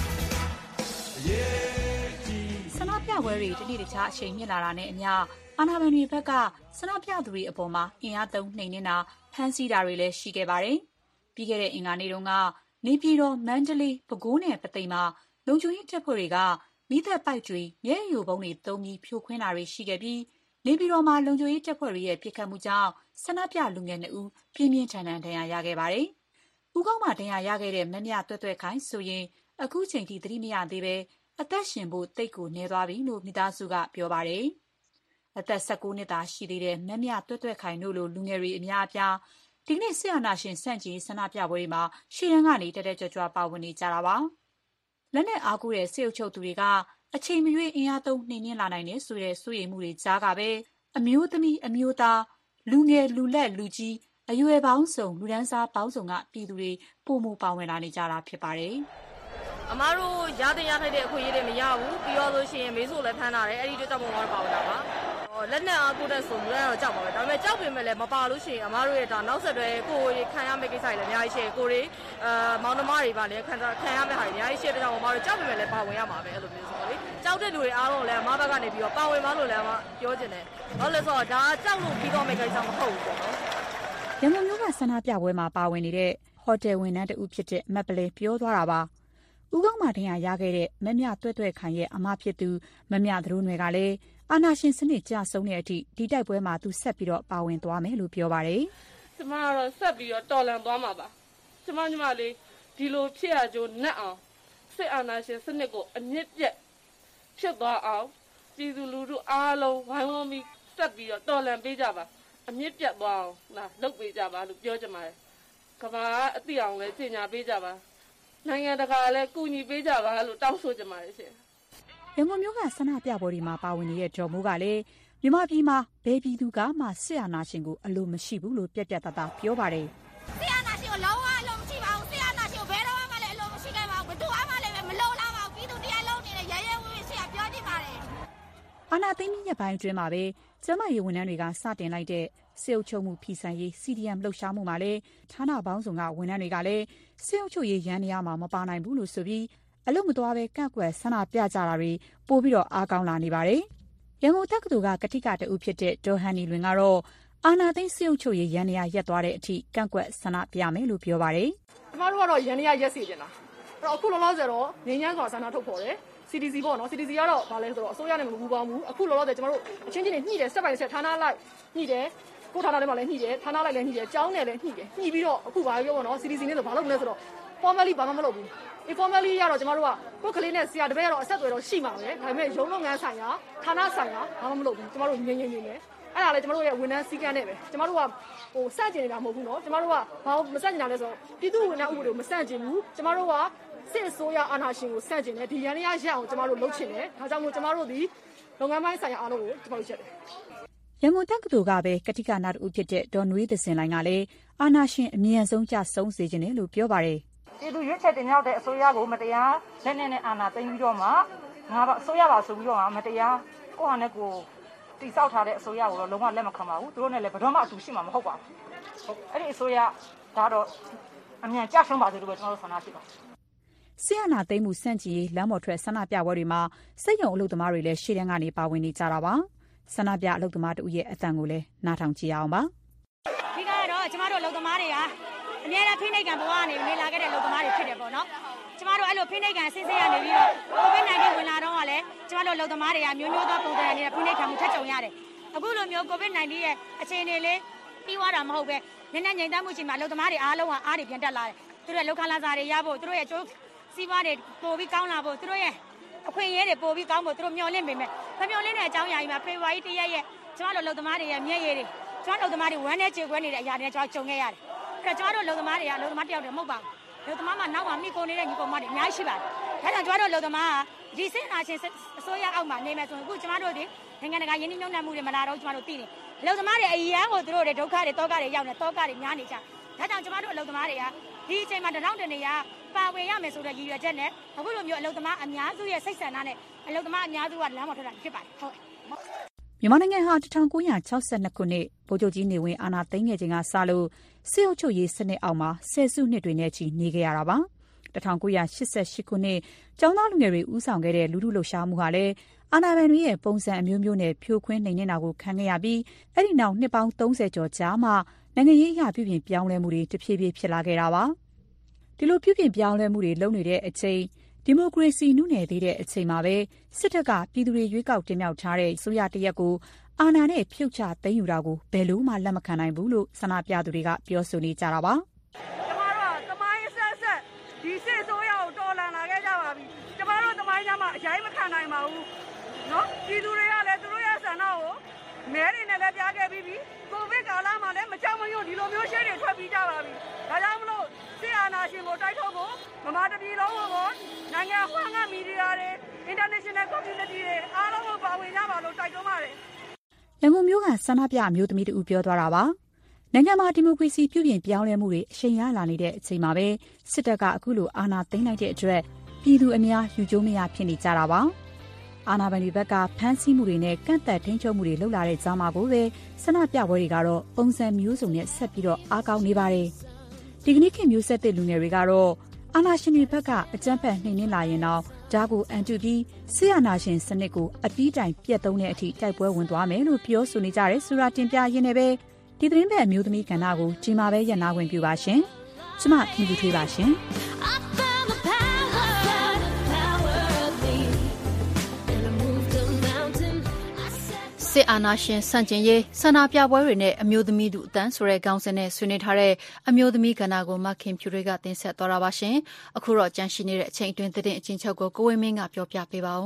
ဆန္ဒပြပွဲတွေဒီနေ့တခြားအချိန်မြင့်လာတာနဲ့အမျှအာဏာပိုင်တွေဘက်ကဆန္ဒပြသူတွေအပေါ်မှာအင်အားသုံးနှိမ်နင်းတာဖမ်းဆီးတာတွေလည်းရှိခဲ့ပါတယ်။ပြီးခဲ့တဲ့အင်္ဂါနေ့တုန်းကနေပြည်တော်မန္တလေးပဲခူးနဲ့ပုသိမ်မှာလုံခြုံရေးတပ်ဖွဲ့တွေကမီးသတ်ပိုက်တွေမျက်ရည်ယိုဗုံးတွေသုံးပြီးဖြိုခွင်းတာတွေရှိခဲ့ပြီးနေပြည်တော်မှာလုံခြုံရေးတပ်ဖွဲ့တွေရဲ့ပစ်ခတ်မှုကြောင့်ဆန္ဒပြလူငယ်2ဦးပြင်းပြင်းထန်ထန်ဒဏ်ရာရခဲ့ပါတယ်။ဦးခေါင်းမှာဒဏ်ရာရခဲ့တဲ့မမြသွဲ့သွဲ့ခိုင်ဆိုရင်အခုချိန်ထိသတိမရသေးပဲအသက်ရှင်ဖို့တိတ်ကိုနေသွားပြီလို့မိသားစုကပြောပါတယ်။အသက်19နှစ်သာရှိသေးတဲ့မမြသွဲ့သွဲ့ခိုင်တို့လိုလူငယ်တွေအများအပြားဒီကနေ့ဆရာနာရှင်စန့်ကျင်ဆန္ဒပြပွဲတွေမှာရှေ့တန်းကနေတက်တက်ကြွကြွပါဝင်နေကြတာပါ။လက်နဲ့အားကိုးတဲ့စစ်အုပ်ချုပ်သူတွေကအချိန်မရွေးအင်အားသုံးနှိမ်နင်းလာနိုင်တယ်ဆိုတဲ့စိုးရိမ်မှုတွေကြားကပဲအမျိုးသမီးအမျိုးသားလူငယ်လူလက်လူကြီးအရွယ်ပေါင်းစုံလူဒန်းစားပေါင်းစုံကပြည်သူတွေပုံမပါဝင်လာနေကြတာဖြစ်ပါတယ်။အမားတို့ရတဲ့ရထိုက်တဲ့အခွင့်အရေးတွေမရဘူးပြီးတော့ဆိုရှင်မေးဆိုလည်းဖမ်းလာတယ်အဲ့ဒီအတွက်ကြောင့်ပါဝင်လာပါလက်နဲ့အားကိုတဲ့ဆိုလူတိုင်းတော့ကြောက်ပါပဲဒါပေမဲ့ကြောက်ပေမဲ့လည်းမပါလို့ရှိရင်အမားတို့ရဲ့ဒါနောက်ဆက်တွဲကိုယ်ခံရမယ့်ကိစ္စတွေလည်းအများကြီးရှိကိုယ်မောင်နှမတွေပါလည်းခံရမယ့်ဟာတွေအများကြီးရှိတဲ့ကြောင့်အမားတို့ကြောက်ပေမဲ့လည်းပါဝင်ရမှာပဲအဲ့လိုမျိုးဆိုတော့လေကြောက်တဲ့လူတွေအားလုံးလည်းအမားဘက်ကနေပြီးတော့ပါဝင်ပါလို့လည်းအမားပြောချင်တယ်ဘာလို့လဲဆိုတော့ဒါကြောက်လို့ပြီးတော့မယ့်ကိစ္စမဟုတ်ဘူးပေါ့နော်ရန်ကုန်မြို့ကဆန္ဒပြပွဲမှာပါဝင်နေတဲ့ဟိုတယ်ဝန်ထမ်းတဦးဖြစ်တဲ့မက်ပလဲပြောသွားတာပါဦးကောင်းမာဒဏ်ရာရခဲ့တဲ့မမြသွဲ့သွဲ့ခိုင်ရဲ့အမဖြစ်သူမမြသရိုးနွယ်ကလည်းအာဏာရှင်စနစ်ကျဆုံးတဲ့အထိဒီတိုက်ပွဲမှာသူဆက်ပြီးတော့ပါဝင်သွားမယ်လို့ပြောပါတယ်။ကျမကတော့ဆက်ပြီးတော့တော်လှန်သွားမှာပါ။ကျမလေးဒီလိုဖြစ်ရကြိုးနဲ့အောင်စစ်အာဏာရှင်စနစ်ကိုအမြင့်ပြတ်ဖြစ်သွားအောင်ပြည်သူလူထုအားလုံးဝိုင်းဝန်းပြီးဆက်ပြီးတော့တော်လှန်ပေးကြပါ။အမြင့်ပြတ်သွားအောင်လုပ်ပေးကြပါလို့ပြောချင်ပါတယ်။ကမ္ဘာအသိအောင်လည်းကြေညာပေးကြပါ။နိုင်ငံတကာလည်းကူညီပေးကြပါလို့တောင်းဆိုချင်ပါတယ်ရှင်။ရန်ကုန်မြို့ကဆန္ဒပြပွဲတွေမှာပါဝင်နေတဲ့ဒေါ်မိုးကလည်းမြန်မာပြည်မှာဘယ်ပြည်သူကမှစစ်အာဏာရှင်ကိုအလိုမရှိဘူးလို့ပြတ်ပြတ်သားသားပြောပါတယ်။စစ်အာဏာရှင်ကိုလုံးဝအလိုမရှိပါဘူး။စစ်အာဏာရှင်ကိုဘယ်တော့မှလည်းအလိုမရှိခဲ့ပါဘူး။ဘယ်သူမှလည်းမလိုလားပါဘူး။ပြည်သူတရားလုံးနေတဲ့ရဲရဲဝံ့ဝံ့ရှိရပြောချင်ပါတယ်။အာဏာသိမ်းရက်ပိုင်းအတွင်းမှာပဲကျန်းမာရေးဝန်ထမ်းတွေကစတင်လိုက်တဲ့စစ်အုပ်ချုပ်မှုဖီဆန်ရေး CDM လှုပ်ရှားမှုမှာလည်းဌာနပေါင်းစုံကဝန်ထမ်းတွေကလည်းစစ်အုပ်ချုပ်ရေးရန်တရားမှာမပါနိုင်ဘူးလို့ဆိုပြီးအလို့မသွားပဲကန့်ကွက်ဆန္ဒပြကြတာတွေပိုပြီးတော့အားကောင်းလာနေပါတယ်။ရန်ကုန်တက္ကသိုလ်ကကတိကတဦးဖြစ်တဲ့ဒေါ်ဟန်နီလွင်ကတော့အာဏာသိမ်းစစ်အုပ်ချုပ်ရေးရန်တရားရက်သွားတဲ့အထိကန့်ကွက်ဆန္ဒပြမယ်လို့ပြောပါတယ်။ကျမတို့ကတော့ရန်တရားရက်စီကျင်တာ။အဲ့တော့အခုလောလောဆယ်တော့ငြိမ်းချမ်းစွာဆန္ဒထုတ်ဖော်တယ်။ CDC ပေါ့နော် CDC ကတော့ဗာလဲဆိုတော့အစိုးရနဲ့မပူးပေါင်းဘူးအခုလောလောဆယ်ကျမတို့အချင်းချင်းညှိတယ်စက်ပိုင်းဆက်ဌာနလိုက်ညှိတယ်ကိုဌာနထဲမှာလည်းညှိတယ်ဌာနလိုက်လည်းညှိတယ်ကျောင်းနယ်လည်းညှိတယ်ညှိပြီးတော့အခုဗာပြောပေါ့နော် CDC နဲ့ဆိုဘာလုပ်မလဲဆိုတော့ formally ဘာမှမလုပ်ဘူး informally ရတော့ကျမတို့ကကိုယ်ကလေးနဲ့ဆရာတပည့်ကတော့အဆက်အသွယ်တော့ရှိမှာပဲဒါပေမဲ့ရုံးလုပ်ငန်းဆိုင်ရာဌာနဆိုင်ရာဘာမှမလုပ်ဘူးကျမတို့ငြိမ်နေတယ်အဲ့ဒါလည်းကျမတို့ရဲ့ဝန်ထမ်းစည်းကမ်းနဲ့ပဲကျမတို့ကစန့်ကျင်နေတာမဟုတ်ဘူးနော်ကျမတို့ကဘာမစန့်ကျင်တာလဲဆိုတော့ပြည်သူ့ဝန်ထမ်းဥပဒေကိုမစန့်ကျင်ဘူးကျမတို့ကစစ်အစိုးရအာဏာရှင်ကိုစန့်ကျင်တယ်ဒီရန်တရားရအောင်ကျမတို့လုပ်ချင်တယ်ဒါကြောင့်မို့ကျမတို့ဒီလုပ်ငန်းပိုင်းဆိုင်ရာအားလုံးကိုကျမတို့ချက်တယ်ရန်ကုန်တက္ကသိုလ်ကပဲကတိကနာတဦးဖြစ်တဲ့ဒေါ်နွေးသစင်လိုင်းကလည်းအာဏာရှင်အမြန်ဆုံးကြဆုံးစေခြင်းတယ်လို့ပြောပါတယ်ပြည်သူရွေးချယ်တင်မြှောက်တဲ့အစိုးရကိုမတရားလက်နက်နဲ့အာဏာသိမ်းပြီးတော့မှငါအစိုးရပါဆိုပြီးတော့မတရားကိုယ့်ဟာနဲ့ကိုတိစောက်ထားတဲ့အစိုးရကိုတော့လုံးဝလက်မခံပါဘူးသူတို့နဲ့လည်းဘယ်တော့မှအတူရှိမှာမဟုတ်ပါဘူးအဲ့ဒီအစိုးရဒါတော့အမြန်ကြဆုံးပါစေလို့ပဲကျွန်တော်တို့ဆန္ဒရှိပါတယ်ဆီယနာသိမ်းမှုစန့်ကျင်ရေးလမ်းပေါ်ထွက်ဆန္ဒပြပွဲတွေမှာစိတ်ယုံအလုပ်သမားတွေလည်းရှေ့တန်းကနေပါဝင်နေကြတာပါဆန္ဒပြအလုပ်သမားတို့ရဲ့အသံကိုလည်းနားထောင်ကြည့်အောင်ပါဒီကတော့ကျမတို့အလုပ်သမားတွေကအများအားဖိနှိပ်ကံဘဝကနေနေလာခဲ့တဲ့အလုပ်သမားတွေဖြစ်တယ်ပေါ့နော်ကျမတို့အဲ့လိုဖိနှိပ်ကံအစစ်စစ်ရနေပြီးတော့ COVID-19 ဝင်လာတော့ကလည်းကျမတို့အလုပ်သမားတွေကမျိုးမျိုးသောပုံစံနဲ့ဖိနှိပ်ခံမှုထပ်ကြုံရတယ်အခုလိုမျိုး COVID-19 ရဲ့အခြေအနေလေးပြီးသွားတာမဟုတ်ပဲနည်းနည်းငြိမ်သက်မှုရှိမှအလုပ်သမားတွေအားလုံးကအားတွေပြန်တက်လာတယ်သူတို့ရဲ့လောက်ခလာစာတွေရဖို့သူတို့ရဲ့ကျိုးစီးပွားတွေပို့ပြီးကောင်းလာဖို့သူတို့ရဲ့အခွင့်အရေးတွေပို့ပြီးကောင်းဖို့သူတို့မျှော်လင့်ပေမဲ့မမျှော်လင့်တဲ့အကြောင်းအရာကြီးမှာဖေဖော်ဝါရီ1ရက်ရဲ့ကျမတို့အလုပ်သမားတွေရဲ့မျက်ရည်တွေကျမတို့အလုပ်သမားတွေဝမ်းနဲ့ကြေကွဲနေတဲ့အရာတွေကျမတို့ကြုံခဲ့ရတယ်အဲ့တော့ကျမတို့အလုပ်သမားတွေကအလုပ်သမားတယောက်တည်းမဟုတ်ပါဘူးအလုပ်သမားမှာနောက်မှာမိကုန်နေတဲ့ညီကောင်မတွေအများကြီးရှိပါတယ်ဒါကြောင့်ကျမတို့အလုပ်သမားကဒီစစ်အာဏာရှင်အစိုးရအောက်မှာနေမယ်ဆိုရင်အခုကျမတို့ဒီနိုင်ငံတကာယင်းနှိမ့်ညွှန်းမှုတွေမလာတော့ကျမတို့သိနေအလုပ်သမားတွေအရန်ကိုသူတို့တွေဒုက္ခတွေတောကတွေရောက်နေတောကတွေများနေကြဒါကြောင့်ကျမတို့အလုပ်သမားတွေကဒီအချိန်မှာတထောင်တနေရပါဝင်ရမယ်ဆိုတဲ့ရည်ရွယ်ချက်နဲ့အခုလိုမျိုးအလုပ်သမားအများစုရဲ့စိတ်ဆန္ဒနဲ့အလုပ်သမားအများစုကလမ်းပေါ်ထွက်တာဖြစ်ပါတယ်ဟုတ်မြန်မာနိုင်ငံဟာ1962ခုနှစ်ဗိုလ်ချုပ်ကြီးနေဝင်းအာဏာသိမ်းခဲ့ချိန်ကစလို့စစ်အုပ်ချုပ်ရေးစနစ်အောက်မှာဆယ်စုနှစ်တွေနဲ့ချီနေခဲ့ရတာပါ 1988 ခုနှစ်ကျောင်းသားလူငယ်တွေဦးဆောင်ခဲ့တဲ့လူထုလှုပ်ရှားမှုဟာလည်းအာဏာပိုင်တွေရဲ့ပုံစံအမျိုးမျိုးနဲ့ဖြိုခွင်းနှိမ်နင်းတာကိုခံခဲ့ရပြီးအဲ့ဒီနောက်နှစ်ပေါင်း30ကျော်ကြာမှနိုင်ငံရေးအရပြုပြင်ပြောင်းလဲမှုတွေတဖြည်းဖြည်းဖြစ်လာခဲ့တာပါဒီလိုပြုပြင်ပြောင်းလဲမှုတွေလုပ်နေတဲ့အချိန်ဒီမိုကရေစီနုနယ်သေးတဲ့အချိန်မှာပဲစစ်တပ်ကပြည်သူတွေရွေးကောက်တင်မြှောက်ထားတဲ့အစိုးရတရက်ကိုအာဏာနဲ့ဖြုတ်ချသိမ်းယူတာကိုဘယ်လို့မှလက်မခံနိုင်ဘူးလို့ဆန္ဒပြသူတွေကပြောဆိုနေကြတာပါကျမတို့ကသမိုင်းဆက်ဒီစစ်အစိုးရကိုတော်လှန်လာခဲ့ကြပါပြီကျမတို့သမိုင်းကြမှာအရင်မခံနိုင်ပါဘူးနော်ပြည်သူတွေကလည်းသူတို့ရဲ့ဆန္ဒကိုမဲတွေနဲ့လည်းပြခဲ့ပြီးပြီကိုဗစ်ကာလမှာလည်းမကြောက်မရွံ့ဒီလိုမျိုးရှေ့တွေထွက်ပြီးကြပါပြီဒါကြောင့်မလို့စစ်အာဏာရှင်ကိုတိုက်ထုတ်ဖို့မမတပြည်လုံးကိုနိုင်ငံအဝန်းကမီဒီယာတွေ international community တွေအားလုံးကိုပါဝင်ကြပါလို့တိုက်တွန်းပါတယ်ရန်ကုန်မြို့ကဆန္ဒပြအမျိုးသမီးတို့ပြောသွားတာပါနိုင်ငံမှာဒီမိုကရေစီပြုပြင်ပြောင်းလဲမှုတွေအရှိန်ရလာနေတဲ့အချိန်မှာပဲစစ်တပ်ကအခုလိုအာဏာသိမ်းလိုက်တဲ့အတွက်ပြည်သူအများယူကျိုးမရဖြစ်နေကြတာပါအာဏာပိုင်တွေဘက်ကဖမ်းဆီးမှုတွေနဲ့ကန့်သက်ထိန်းချုပ်မှုတွေလုပ်လာတဲ့ကြားမှာကိုပဲဆန္ဒပြပွဲတွေကတော့ပုံစံမျိုးစုံနဲ့ဆက်ပြီးတော့အားကောင်းနေပါတယ်ဒီကနေ့ခေတ်မျိုးဆက်တဲ့လူငယ်တွေကတော့အာဏာရှင်တွေဘက်ကအကြမ်းဖက်နှိမ်နင်းလာရင်တော့ဒါကိုအန်တုပြီးဆီအာဏာရှင်စနစ်ကိုအပြီးတိုင်ပြတ်သုံးတဲ့အထိတိုက်ပွဲဝင်သွားမယ်လို့ပြောဆိုနေကြတယ်ဆိုတာတင်ပြရင်းနဲ့ပဲဒီသတင်းပဲအမျိုးသမီးကဏ္ဍကိုဒီမှာပဲရနာဝင်ပြပါရှင်ကျမခင်ဗျူထွေးပါရှင်စစ်အာဏာရှင်ဆန့်ကျင်ရေးဆန္ဒပြပွဲတွေနဲ့အမျိုးသမီးတို့အတန်းဆိုတဲ့ခေါင်းစဉ်နဲ့ဆွေးနွေးထားတဲ့အမျိုးသမီးကဏ္ဍကိုမခင်ဖြူတွေကတင်ဆက်သွားတာပါရှင်။အခုတော့ကြန့်ရှိနေတဲ့အချိန်အတွင်းသတင်းအချင်းချုပ်ကိုကိုဝင်းမင်းကပြောပြပေးပါဦး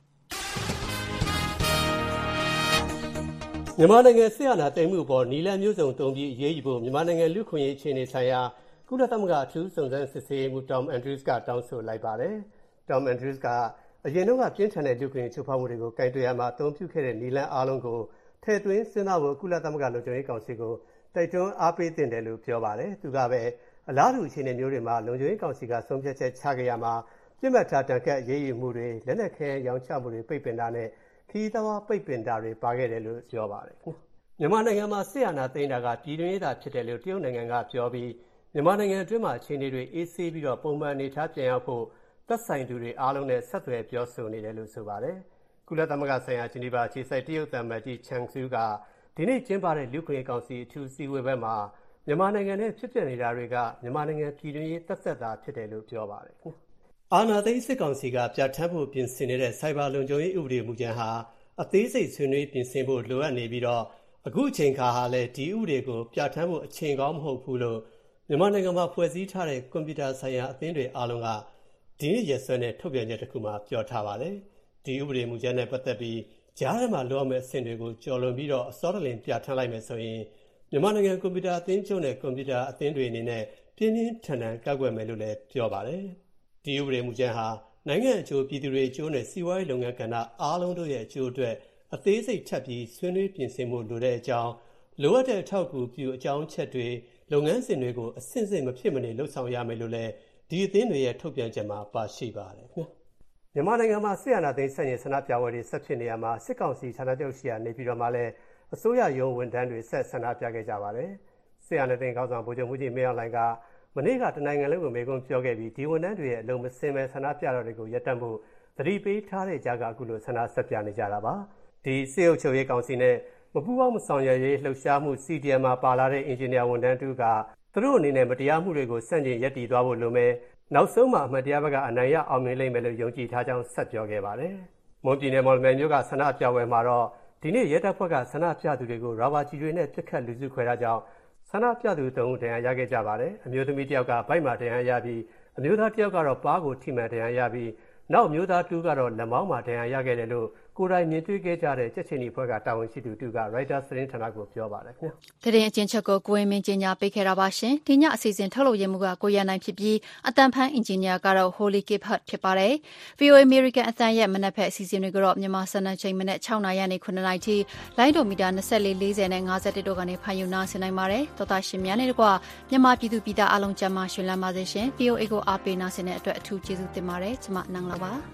။မြန်မာနိုင်ငံစစ်အာဏာသိမ်းမှုပေါ်နီလန်မျိုးစုံတုံးပြီးအရေးယူဖို့မြန်မာနိုင်ငံလူ့ခွင့်ရေးအခြေအနေဆိုင်ရာကုလသမဂ္ဂအထူးစုံစမ်းစစ်ဆေးမှုTom Andrews ကတောင်းဆိုလိုက်ပါတယ်။ Tom Andrews ကအရင်တော့ပြင်းထန်တဲ့လူ့ခွင့်ရေးချိုးဖောက်မှုတွေကိုကင်တွယ်ရမှာအသုံးပြုခဲ့တဲ့နီလန်အားလုံးကိုထည့်သွင်းစဉ်းစားဖို့ကုလသမဂ္ဂလုံခြုံရေးကောင်စီကိုတိုက်တွန်းအားပေးသင့်တယ်လို့ပြောပါတယ်။သူကပဲအလားတူအခြေအနေမျိုးတွေမှာလုံခြုံရေးကောင်စီကဆုံးဖြတ်ချက်ချခဲ့ရမှာပြစ်မှတ်ထားတန်ခတ်အရေးယူမှုတွေလက်နက်ခဲရောင်းချမှုတွေပိတ်ပင်တာနဲ့ခီးသမားပိတ်ပင်တာတွေပါခဲ့တယ်လို့ပြောပါတယ်။မြန်မာနိုင်ငံမှာစစ်အာဏာသိမ်းတာကပြည်တွင်းရေးသာဖြစ်တယ်လို့တရုတ်နိုင်ငံကပြောပြီးမြန်မာနိုင်ငံအတွင်းမှာအခြေအနေတွေအေးဆေးပြီးတော့ပုံမှန်အနေထားပြန်ရောက်ဖို့သက်ဆိုင်သူတွေအားလုံးနဲ့ဆက်သွယ်ပြောဆိုနေတယ်လို့ဆိုပါတယ်။ကုလသမဂ္ဂဆိုင်ရာဂျနီဗာအခြေစိုက်တရုတ်သံအမတ်ကြီးချန်ဆူးကဒီနေ့ကျင်းပတဲ့လူ့ခွင့်ရေးကောင်စီအထူးစည်းဝေးပွဲမှာမြန်မာနိုင်ငံနဲ့ဖြစ်ပျက်နေတာတွေကမြန်မာနိုင်ငံပြည်တွင်းရေးသက်သက်သာဖြစ်တယ်လို့ပြောပါတယ်။အာဏာသိမ်းစစ်ကောင်စီကပြဋ္ဌာန်းဖို့ပြင်ဆင်နေတဲ့စိုက်ဘာလုံခြုံရေးဥပဒေမူကြမ်းဟာအသေးစိတ်ဆွေးနွေးပြင်ဆင်ဖို့လိုအပ်နေပြီးတော့အခုအချိန်ခါဟာလည်းဒီဥပဒေကိုပြဋ္ဌာန်းဖို့အချိန်ကောင်းမဟုတ်ဘူးလို့မြန်မာနိုင်ငံမှာဖွဲ့စည်းထားတဲ့ကွန်ပျူတာဆိုင်ရာအသင်းတွေအားလုံးကဒီနေ့ရက်စွဲနဲ့ထုတ်ပြန်ချက်တစ်ခုမှာပြောထားပါတယ်။ဒီဥပဒေမူကြမ်းနဲ့ပတ်သက်ပြီးကြားထဲမှာလိုအပ်မဲ့အဆင့်တွေကိုကျော်လွန်ပြီးတော့အစောတလင်ပြဋ္ဌာန်းလိုက်မယ်ဆိုရင်မြန်မာနိုင်ငံကွန်ပျူတာအသင်းချုပ်နဲ့ကွန်ပျူတာအသင်းတွေအနေနဲ့ပြင်းပြင်းထန်ထန်ကန့်ကွက်မယ်လို့လည်းပြောပါတယ်။ဒီဥပဒေမူကြမ်းဟာနိုင်ငံအကျိုးပြည်သူတွေအကျိုးနဲ့စီးပွားရေးလုပ်ငန်းကဏ္ဍအားလုံးတို့ရဲ့အကျိုးအတွက်အသေးစိတ်ထပ်ပြီးဆွေးနွေးပြင်ဆင်မှုလိုတဲ့အကြောင်းလိုအပ်တဲ့အထောက်အကူပြုအကြောင်းချက်တွေလုပ်ငန်းစဉ်တွေကိုအဆင့်ဆင့်မဖြစ်မနေလှုပ်ဆောင်ရမယ်လို့လည်းဒီအသင်းတွေရဲ့ထုတ်ပြန်ချက်မှာပါရှိပါတယ်ခင်ဗျာမြန်မာနိုင်ငံမှာစစ်အာဏာသိမ်းဆန့်ကျင်ဆန္ဒပြပွဲတွေဆက်ဖြစ်နေရမှာစစ်ကောင်စီဌာနချုပ်ရှိရာနေပြည်တော်မှာလည်းအစိုးရရုံးဝန်ထမ်းတွေဆက်ဆန္ဒပြခဲ့ကြပါတယ်စစ်အာဏာသိမ်းခေါင်းဆောင်ဗိုလ်ချုပ်မှူးကြီးမင်းအောင်လှိုင်ကမနေ့ကတနိုင်ငံလုံးကိုမေးခွန်းပြောခဲ့ပြီးဒီဝန်ထမ်းတွေရဲ့အလုံးမစင်မဲ့ဆန္ဒပြတော်တွေကိုရပ်တန့်ဖို့သတိပေးထားတဲ့ကြားကအခုလိုဆန္ဒဆက်ပြနေကြတာပါဒီစစ်အုပ်ချုပ်ရေးကောင်စီနဲ့မပူးပေါင်းမဆောင်ရွက်ရေးလှုပ်ရှားမှု CDM မှာပါလာတဲ့အင်ဂျင်နီယာဝန်ထမ်းတူကသူတို့အနေနဲ့မတရားမှုတွေကိုစန့်ကျင်ရပ်တည်သွားဖို့လိုမယ်နောက်ဆုံးမှာအမှန်တရားဘက်ကအနိုင်ရအောင်မြင်လိမ့်မယ်လို့ယုံကြည်ထားကြောင်းဆက်ပြောခဲ့ပါတယ်။မွန်ပြည်နယ်မော်လမြိုင်မြို့ကဆန္ဒပြပွဲမှာတော့ဒီနေ့ရဲတပ်ဖွဲ့ကဆန္ဒပြသူတွေကိုရာဘာကြီးတွေနဲ့ပြစ်ခတ်လူစုခွဲတာကြောင့်ဆန္ဒပြသူ3ဦးဒဏ်ရာရခဲ့ကြပါတယ်။အမျိုးသမီးတစ်ယောက်ကဗိုက်မှာဒဏ်ရာရပြီးအမျိုးသားတစ်ယောက်ကတော့ပါးကိုထိမှန်ဒဏ်ရာရပြီးနောက်အမျိုးသား2ကတော့လက်မောင်းမှာဒဏ်ရာရခဲ့တယ်လို့ကိုယ်တိုင်မြင်တွေ့ခဲ့ကြတဲ့ကြက်ချင်ဒီဖွဲ့ကတာဝန်ရှိသူတူက Reuters သတင်းဌာနကိုပြောပါတယ်ခင်ဗျာ။သတင်းအကျဉ်းချုပ်ကိုကိုဝင်းမင်းကြီးညာပေးခဲ့တာပါရှင်။ဒီညအစီအစဉ်ထုတ်လုပ်ရမှုကကိုရန်နိုင်ဖြစ်ပြီးအတန်ဖန်အင်ဂျင်နီယာကတော့ Holly Kip Hurt ဖြစ်ပါတယ်။ VOA American အသံရဲ့မနက်ဖက်အစီအစဉ်တွေကိုတော့မြန်မာစံတော်ချိန်မနက်6နာရီနဲ့9နာရီထိလိုင်းဒိုမီတာ24 40နဲ့51တို့ကနေဖန်ယူနာဆင်နိုင်ပါတယ်။တော်တာရှင်များနဲ့တကွမြန်မာပြည်သူပြည်သားအလုံးကျန်းမာရှင်လန်းပါစေရှင်။ VOA ကိုအားပေးနာဆင်တဲ့အတွက်အထူးကျေးဇူးတင်ပါတယ်။ကျွန်မနန်းလာပါ။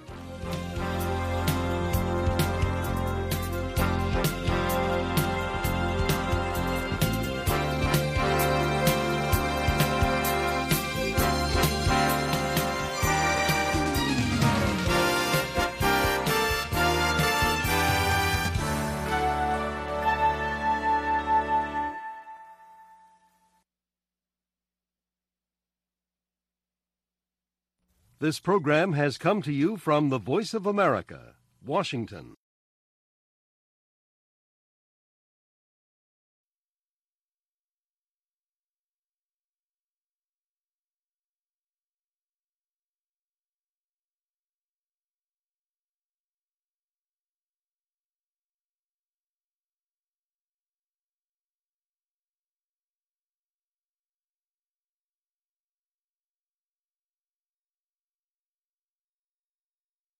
This program has come to you from the Voice of America, Washington.